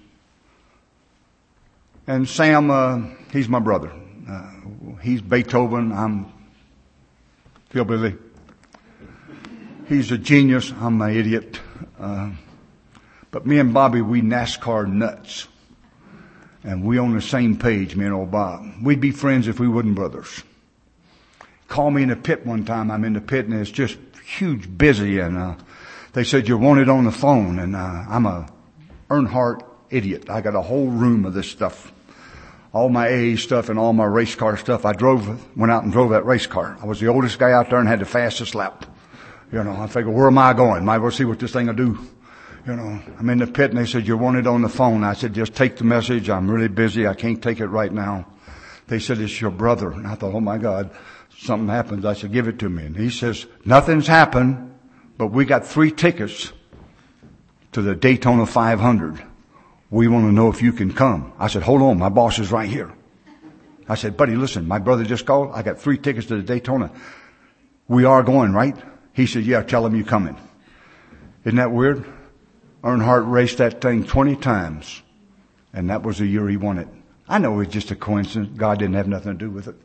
And Sam, uh, he's my brother. Uh, he's Beethoven. I'm hillbilly. He's a genius. I'm an idiot. Uh, but me and Bobby, we NASCAR nuts. And we on the same page, me and old Bob. We'd be friends if we wasn't brothers. Called me in the pit one time. I'm in the pit and it's just huge busy. And uh, they said, you're wanted on the phone. And uh, I'm a Earnhardt idiot. I got a whole room of this stuff. All my A A stuff and all my race car stuff. I drove, went out and drove that race car. I was the oldest guy out there and had the fastest lap. You know, I figured, where am I going? Might as well see what this thing will do. You know, I'm in the pit and they said, you're wanted on the phone. I said, just take the message. I'm really busy. I can't take it right now. They said, it's your brother. And I thought, oh my God, something happens. I said, give it to me. And he says, nothing's happened, but we got three tickets to the Daytona five hundred. We want to know if you can come. I said, hold on, my boss is right here. I said, buddy, listen, my brother just called. I got three tickets to the Daytona. We are going, right? He said, yeah, tell him you're coming. Isn't that weird? Earnhardt raced that thing twenty times. And that was the year he won it. I know it's just a coincidence. God didn't have nothing to do with it.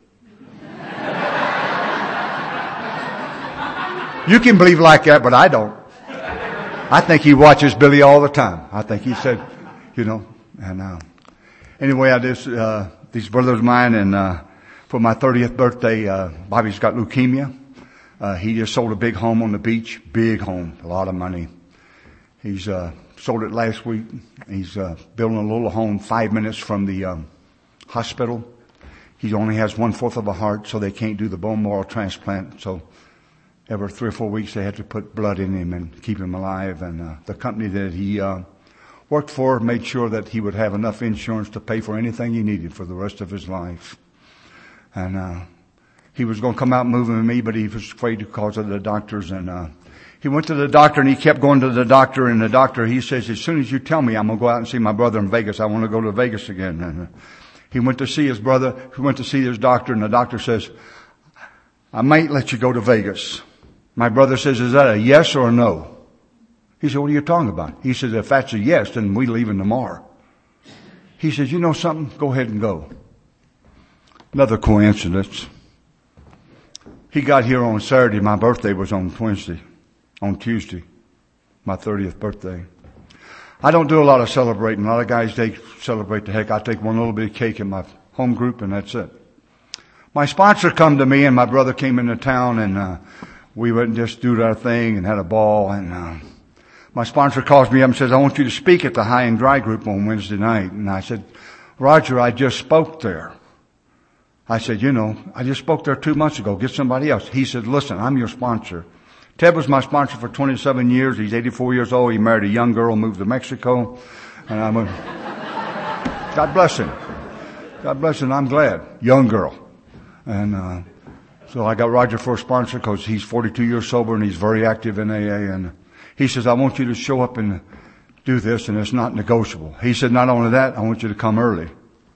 You can believe like that, but I don't. I think he watches Billy all the time. I think he said, you know, and, uh, anyway, I just, uh, these brothers of mine and, uh, for my thirtieth birthday, uh, Bobby's got leukemia. Uh, he just sold a big home on the beach. Big home. A lot of money. He's, uh, sold it last week. He's, uh, building a little home five minutes from the, um, hospital. He only has one fourth of a heart, so they can't do the bone marrow transplant. So every three or four weeks they had to put blood in him and keep him alive. And, uh, the company that he, uh, worked for made sure that he would have enough insurance to pay for anything he needed for the rest of his life. And, uh, he was going to come out moving with me, but he was afraid because of the doctors. And, uh, he went to the doctor and he kept going to the doctor, and the doctor, he says, as soon as you tell me I'm going to go out and see my brother in Vegas, I want to go to Vegas again. And, uh, he went to see his brother, he went to see his doctor, and the doctor says, I might let you go to Vegas. My brother says, is that a yes or a no? He said, what are you talking about? He says, if that's a yes, then we leaving tomorrow. He says, you know something? Go ahead and go. Another coincidence. He got here on Saturday. My birthday was on Wednesday, on Tuesday, my thirtieth birthday. I don't do a lot of celebrating. A lot of guys, they celebrate the heck. I take one little bit of cake in my home group and that's it. My sponsor come to me and my brother came into town and, uh, we went and just do our thing and had a ball. And, uh, my sponsor calls me up and says, I want you to speak at the High and Dry group on Wednesday night. And I said, Roger, I just spoke there. I said, you know, I just spoke there two months ago. Get somebody else. He said, listen, I'm your sponsor. Ted was my sponsor for twenty-seven years. He's eighty-four years old. He married a young girl, moved to Mexico. And I'm a, God bless him. God bless him. I'm glad. Young girl. And, uh, so I got Roger for a sponsor because he's forty-two years sober and he's very active in A A. And he says, I want you to show up and do this, and it's not negotiable. He said, not only that, I want you to come early.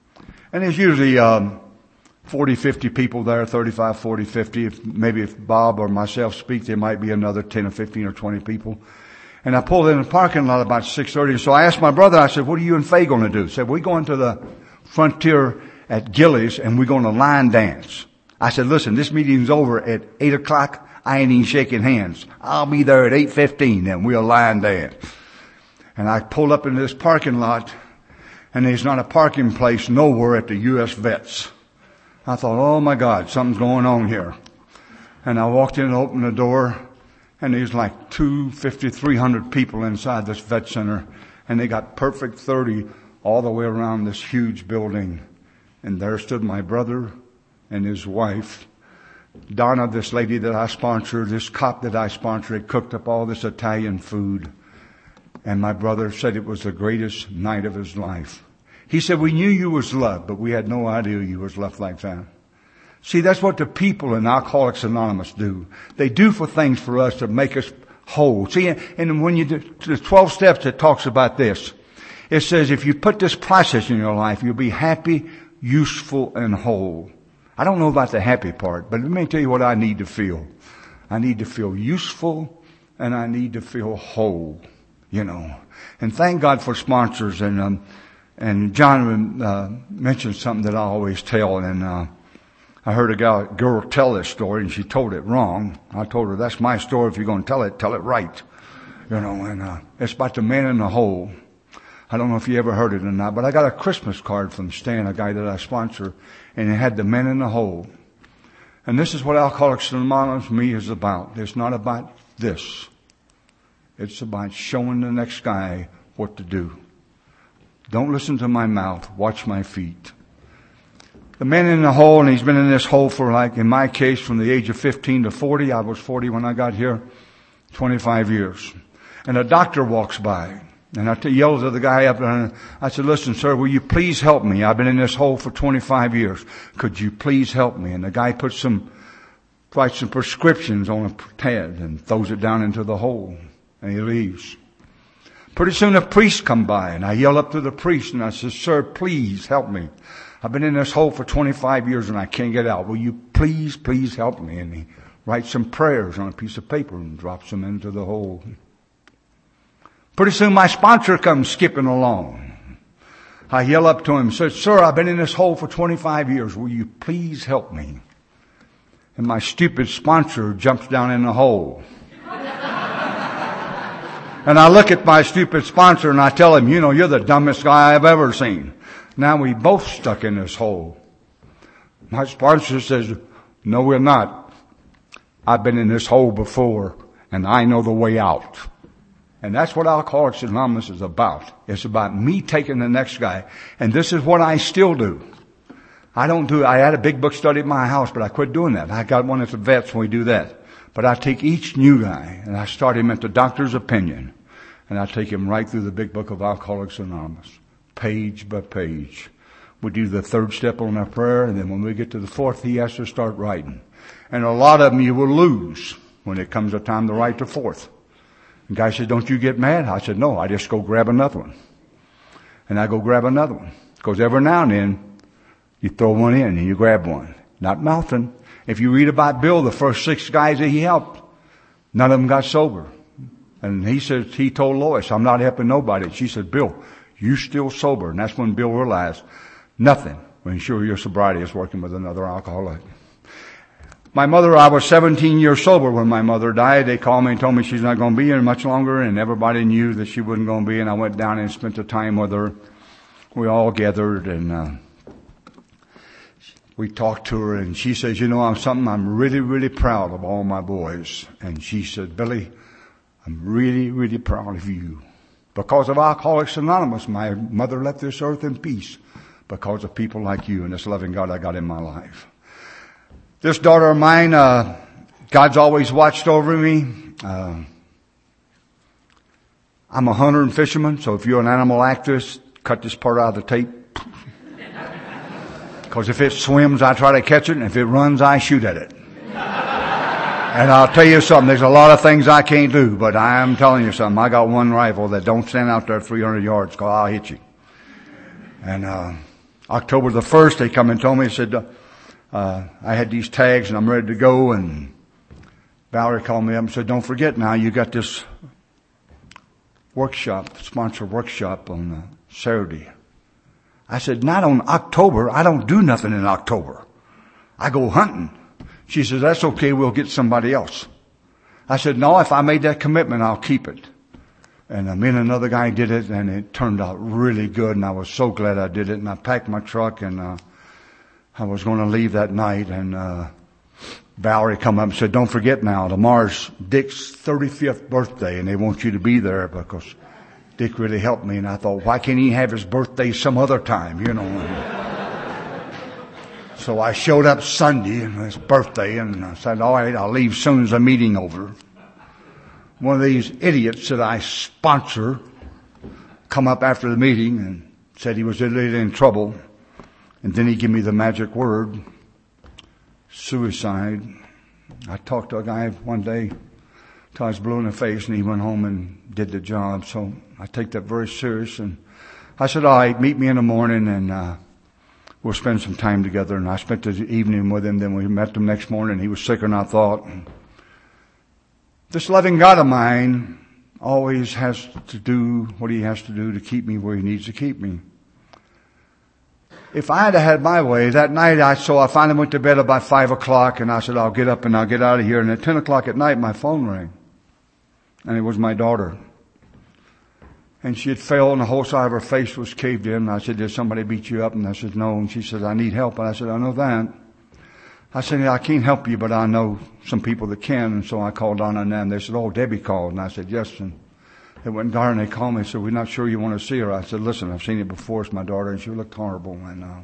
And there's usually, um, forty, fifty people there, thirty-five, forty, fifty. If, maybe if Bob or myself speak, there might be another ten or fifteen or twenty people. And I pulled in the parking lot about six thirty. So I asked my brother, I said, what are you and Faye going to do? He said, we're going to the Frontier at Gillies and we're going to line dance. I said, listen, this meeting's over at eight o'clock. I ain't even shaking hands. I'll be there at eight fifteen and we'll line dance. And I pulled up into this parking lot and there's not a parking place nowhere at the U S Vets. I thought, oh my God, something's going on here. And I walked in and opened the door and there's like two fifty, three hundred people inside this vet center and they got perfect thirty all the way around this huge building. And there stood my brother and his wife, Donna, this lady that I sponsored, this cop that I sponsored, had cooked up all this Italian food. And my brother said it was the greatest night of his life. He said, we knew you was loved, but we had no idea you was loved like that. See, that's what the people in Alcoholics Anonymous do. They do for things for us to make us whole. See, and when you do the twelve steps, it talks about this. It says, if you put this process in your life, you'll be happy, useful, and whole. I don't know about the happy part, but let me tell you what I need to feel. I need to feel useful and I need to feel whole, you know. And thank God for sponsors. And, um, and John, uh, mentioned something that I always tell. And, uh, I heard a guy, girl tell this story and she told it wrong. I told her, that's my story. If you're going to tell it, tell it right. You know, and, uh, it's about the man in the hole. I don't know if you ever heard it or not, but I got a Christmas card from Stan, a guy that I sponsor, and it had the men in the hole. And this is what Alcoholics Anonymous me is about. It's not about this. It's about showing the next guy what to do. Don't listen to my mouth. Watch my feet. The man in the hole, and he's been in this hole for, like, in my case, from the age of fifteen to forty. I was forty when I got here. twenty-five years. And a doctor walks by. And I yelled to the guy up there, I said, listen, sir, will you please help me? I've been in this hole for twenty-five years. Could you please help me? And the guy puts some, writes some prescriptions on a pad and throws it down into the hole. And he leaves. Pretty soon a priest come by and I yell up to the priest and I said, sir, please help me. I've been in this hole for twenty-five years and I can't get out. Will you please, please help me? And he writes some prayers on a piece of paper and drops them into the hole. Pretty soon my sponsor comes skipping along. I yell up to him and said, sir, I've been in this hole for twenty-five years. Will you please help me? And my stupid sponsor jumps down in the hole. And I look at my stupid sponsor and I tell him, you know, you're the dumbest guy I've ever seen. Now we both stuck in this hole. My sponsor says, no, we're not. I've been in this hole before and I know the way out. And that's what Alcoholics Anonymous is about. It's about me taking the next guy. And this is what I still do. I don't do, I had a big book study at my house, but I quit doing that. I got one at the vets when we do that. But I take each new guy and I start him at the doctor's opinion. And I take him right through the big book of Alcoholics Anonymous. Page by page. We do the third step on our prayer, and then when we get to the fourth, he has to start writing. And a lot of them you will lose when it comes a time to write the fourth. The guy said, don't you get mad? I said, no, I just go grab another one. And I go grab another one. Because every now and then, you throw one in and you grab one. Not mouthing. If you read about Bill, the first six guys that he helped, none of them got sober. And he said, he told Lois, I'm not helping nobody. She said, Bill, you still sober. And that's when Bill realized nothing will ensure your sobriety is working with another alcoholic. My mother, I was seventeen years sober when my mother died. They called me and told me she's not going to be here much longer, and everybody knew that she wasn't going to be. And I went down and spent the time with her. We all gathered, and uh, we talked to her, and she says, you know, I'm something I'm really, really proud of all my boys. And she said, Billy, I'm really, really proud of you. Because of Alcoholics Anonymous, my mother left this earth in peace because of people like you and this loving God I got in my life. This daughter of mine, uh, God's always watched over me. Uh, I'm a hunter and fisherman, so if you're an animal actress, cut this part out of the tape. Because if it swims, I try to catch it, and if it runs, I shoot at it. And I'll tell you something, there's a lot of things I can't do, but I am telling you something. I got one rifle that don't stand out there three hundred yards, because I'll hit you. And uh October the first, they come and told me, they said, uh I had these tags and I'm ready to go, and Valerie called me up and said, don't forget now, you got this workshop, sponsor workshop on uh, Saturday. I said, not on October. I don't do nothing in October. I go hunting. She says, that's okay. We'll get somebody else. I said, no, if I made that commitment, I'll keep it. And uh, me and another guy did it, and it turned out really good, and I was so glad I did it. And I packed my truck, and uh, I was going to leave that night, and uh, Valerie come up and said, don't forget now, tomorrow's Dick's thirty-fifth birthday, and they want you to be there because Dick really helped me. And I thought, why can't he have his birthday some other time, you know? And so I showed up Sunday, and his birthday, and I said, all right, I'll leave soon as the meeting over. One of these idiots that I sponsor come up after the meeting and said he was really in trouble. And then he gave me the magic word, suicide. I talked to a guy one day till I was blue in the face, and he went home and did the job. So I take that very serious. And I said, all right, meet me in the morning, and uh we'll spend some time together. And I spent the evening with him. Then we met the next morning. He was sicker than I thought. And this loving God of mine always has to do what he has to do to keep me where he needs to keep me. If I had had my way, that night I so I finally went to bed about five o'clock, and I said, I'll get up and I'll get out of here. And at ten o'clock at night, my phone rang. And it was my daughter. And she had fell, and the whole side of her face was caved in. And I said, did somebody beat you up? And I said, no. And she said, I need help. And I said, I know that. I said, yeah, I can't help you, but I know some people that can. And so I called Donna and them. They said, oh, Debbie called. And I said, yes. And they went and they called me and said, we're not sure you want to see her. I said, listen, I've seen it before. It's my daughter, and she looked horrible. And uh,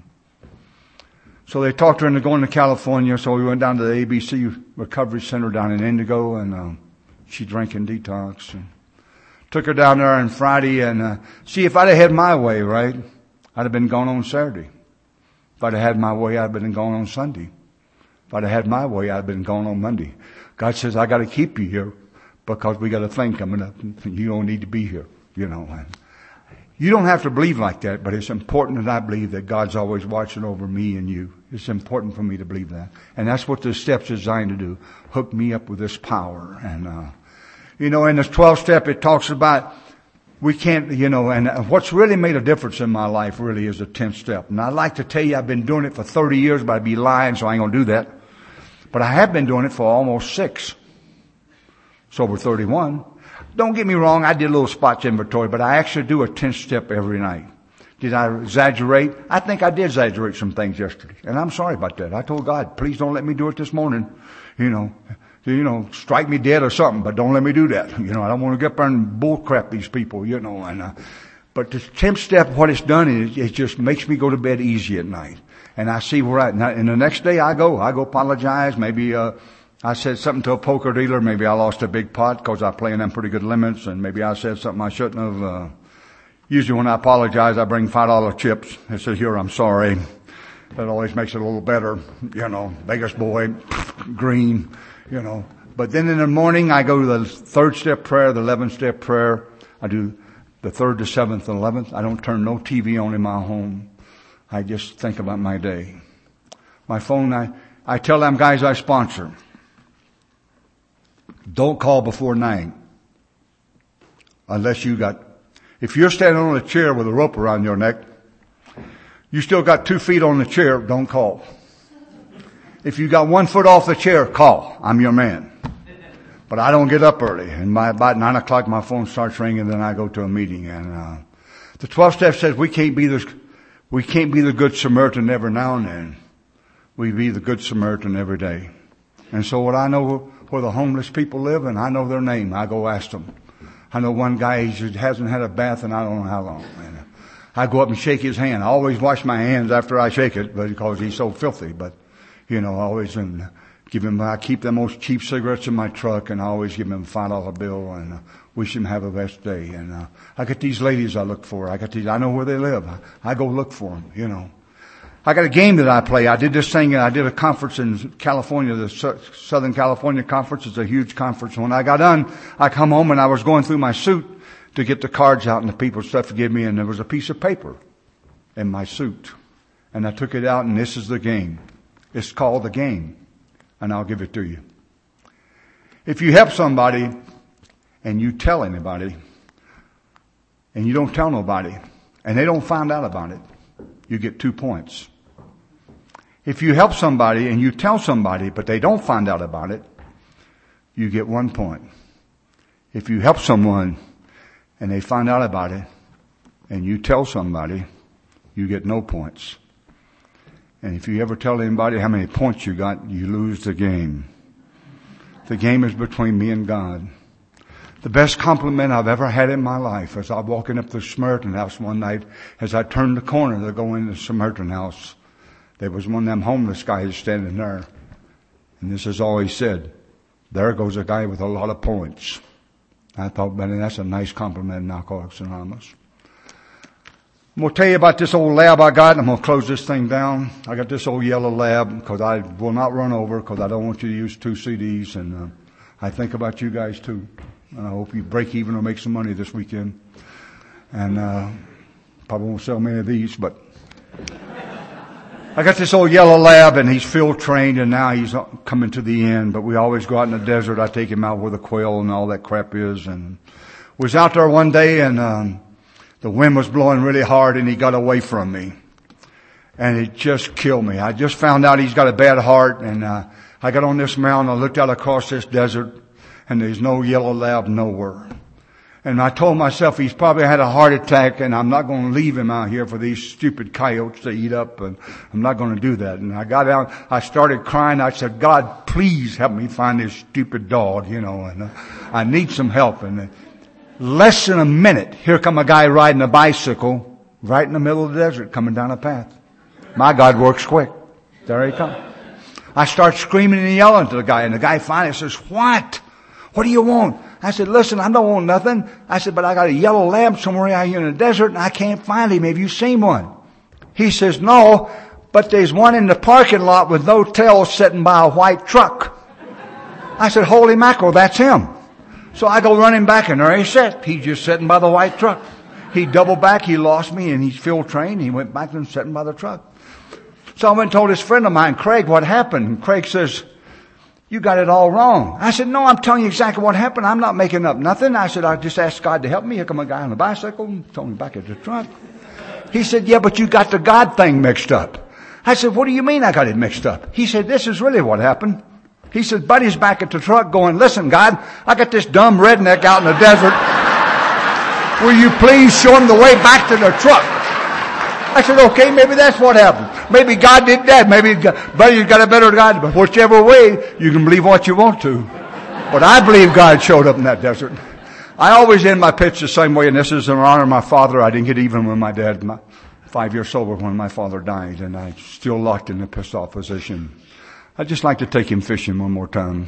so they talked her into going to California. So we went down to the A B C Recovery Center down in Indigo, and uh, she drank in detox. And took her down there on Friday, and uh, see, if I'd have had my way, right, I'd have been gone on Saturday. If I'd have had my way, I'd have been gone on Sunday. If I'd have had my way, I'd have been gone on Monday. God says, I got to keep you here because we got a thing coming up. You don't need to be here, you know. And you don't have to believe like that, but it's important that I believe that God's always watching over me and you. It's important for me to believe that. And that's what this step's designed to do. Hook me up with this power. And, uh, you know, in this twelve step, it talks about we can't, you know, and what's really made a difference in my life really is the tenth step. And I'd like to tell you I've been doing it for thirty years, but I'd be lying, so I ain't going to do that. But I have been doing it for almost six. Sober thirty-one. Don't get me wrong, I did a little spots inventory, but I actually do a tenth step every night. Did I exaggerate? I think I did exaggerate some things yesterday. And I'm sorry about that. I told God, please don't let me do it this morning. You know, you know, strike me dead or something, but don't let me do that. You know, I don't want to get up there and bullcrap these people, you know. And, uh, but the tenth step, what it's done is it just makes me go to bed easy at night. And I see where I, and the next day I go, I go apologize. Maybe, uh, I said something to a poker dealer. Maybe I lost a big pot because I play in them pretty good limits. And maybe I said something I shouldn't have. Uh, usually when I apologize, I bring five dollar chips. I said, here, I'm sorry. That always makes it a little better. You know, Vegas boy, green, you know. But then in the morning, I go to the third step prayer, the eleventh step prayer. I do the third, the seventh, and eleventh. I don't turn no T V on in my home. I just think about my day. My phone, I, I tell them guys I sponsor, don't call before nine. Unless you got, if you're standing on a chair with a rope around your neck, you still got two feet on the chair, don't call. If you got one foot off the chair, call. I'm your man. But I don't get up early. And by about nine o'clock, my phone starts ringing, then I go to a meeting. And, uh, the twelve step says we can't be the, we can't be the good Samaritan every now and then. We be the good Samaritan every day. And so what I know where the homeless people live, and I know their name. I go ask them. I know one guy, he hasn't had a bath in I don't know how long. And I go up and shake his hand. I always wash my hands after I shake it, but because he's so filthy. But, you know, I always and give him, I keep the most cheap cigarettes in my truck, and I always give him a five dollar bill and uh, wish him have a best day. And uh, I got these ladies I look for. I got these, I know where they live. I, I go look for them, you know. I got a game that I play. I did this thing, I did a conference in California, the Southern California Conference. It's a huge conference. When I got done, I come home and I was going through my suit to get the cards out and the people's stuff to give me, and there was a piece of paper in my suit. And I took it out, and this is the game. It's called the game, and I'll give it to you. If you help somebody and you tell anybody, and you don't tell nobody, and they don't find out about it, you get two points. If you help somebody and you tell somebody, but they don't find out about it, you get one point. If you help someone and they find out about it and you tell somebody, you get no points. And if you ever tell anybody how many points you got, you lose the game. The game is between me and God. The best compliment I've ever had in my life as I was walking up the Samaritan house one night, as I turned the corner to go into the Samaritan house, there was one of them homeless guys standing there. And this is all he said. There goes a guy with a lot of points. I thought, man, that's a nice compliment in Alcoholics Anonymous. I'm going to tell you about this old lab I got. I'm going to close this thing down. I got this old yellow lab because I will not run over because I don't want you to use two C Ds. And uh, I think about you guys too. And I hope you break even or make some money this weekend. And uh probably won't sell many of these, but I got this old yellow lab, and he's field trained, and now he's coming to the end. But we always go out in the desert. I take him out where the quail and all that crap is. And was out there one day, and um the wind was blowing really hard, and he got away from me. And it just killed me. I just found out he's got a bad heart, and uh I got on this mountain. I looked out across this desert, and there's no yellow lab nowhere. And I told myself he's probably had a heart attack, and I'm not going to leave him out here for these stupid coyotes to eat up, and I'm not going to do that. And I got out, I started crying. I said, God, please help me find this stupid dog, you know, and uh, I need some help. And uh, less than a minute, here come a guy riding a bicycle right in the middle of the desert coming down a path. My God works quick. There he comes. I start screaming and yelling to the guy, and the guy finally says, what? What do you want? I said, listen, I don't want nothing. I said, but I got a yellow lab somewhere out here in the desert, and I can't find him. Have you seen one? He says, no, but there's one in the parking lot with no tail sitting by a white truck. I said, holy mackerel, that's him. So I go running back, and there he sat. He's just sitting by the white truck. He doubled back, he lost me, and he's field trained. He went back and sitting by the truck. So I went and told this friend of mine, Craig, what happened? And Craig says, you got it all wrong. I said, no, I'm telling you exactly what happened. I'm not making up nothing. I said, I just asked God to help me. Here come a guy on a bicycle, told me back at the truck. He said, yeah, but you got the God thing mixed up. I said, what do you mean I got it mixed up? He said, this is really what happened. He said, Buddy's back at the truck going, listen, God, I got this dumb redneck out in the desert. Will you please show him the way back to the truck? I said, okay, maybe that's what happened. Maybe God did that. Maybe Buddy's got a better God. But whichever way, you can believe what you want to. But I believe God showed up in that desert. I always end my pitch the same way, and this is in honor of my father. I didn't get even with my dad, my, five years sober when my father died, and I'm still locked in a pissed off position. I'd just like to take him fishing one more time.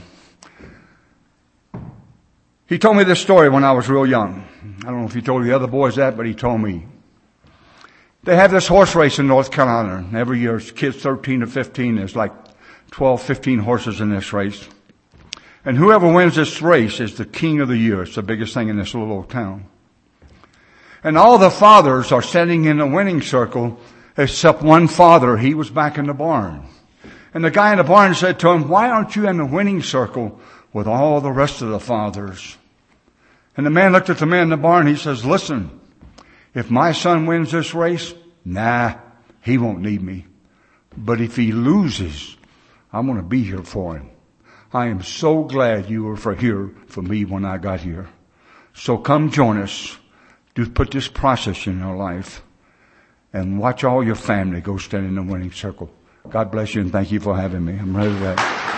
He told me this story when I was real young. I don't know if he told the other boys that, but he told me. They have this horse race in North Carolina. Every year, kids thirteen to fifteen, there's like twelve, fifteen horses in this race. And whoever wins this race is the king of the year. It's the biggest thing in this little old town. And all the fathers are sitting in the winning circle except one father. He was back in the barn. And the guy in the barn said to him, why aren't you in the winning circle with all the rest of the fathers? And the man looked at the man in the barn. He says, listen, if my son wins this race, nah, he won't need me. But if he loses, I'm going to be here for him. I am so glad you were for here for me when I got here. So come join us. Do put this process in your life and watch all your family go stand in the winning circle. God bless you and thank you for having me. I'm ready to that.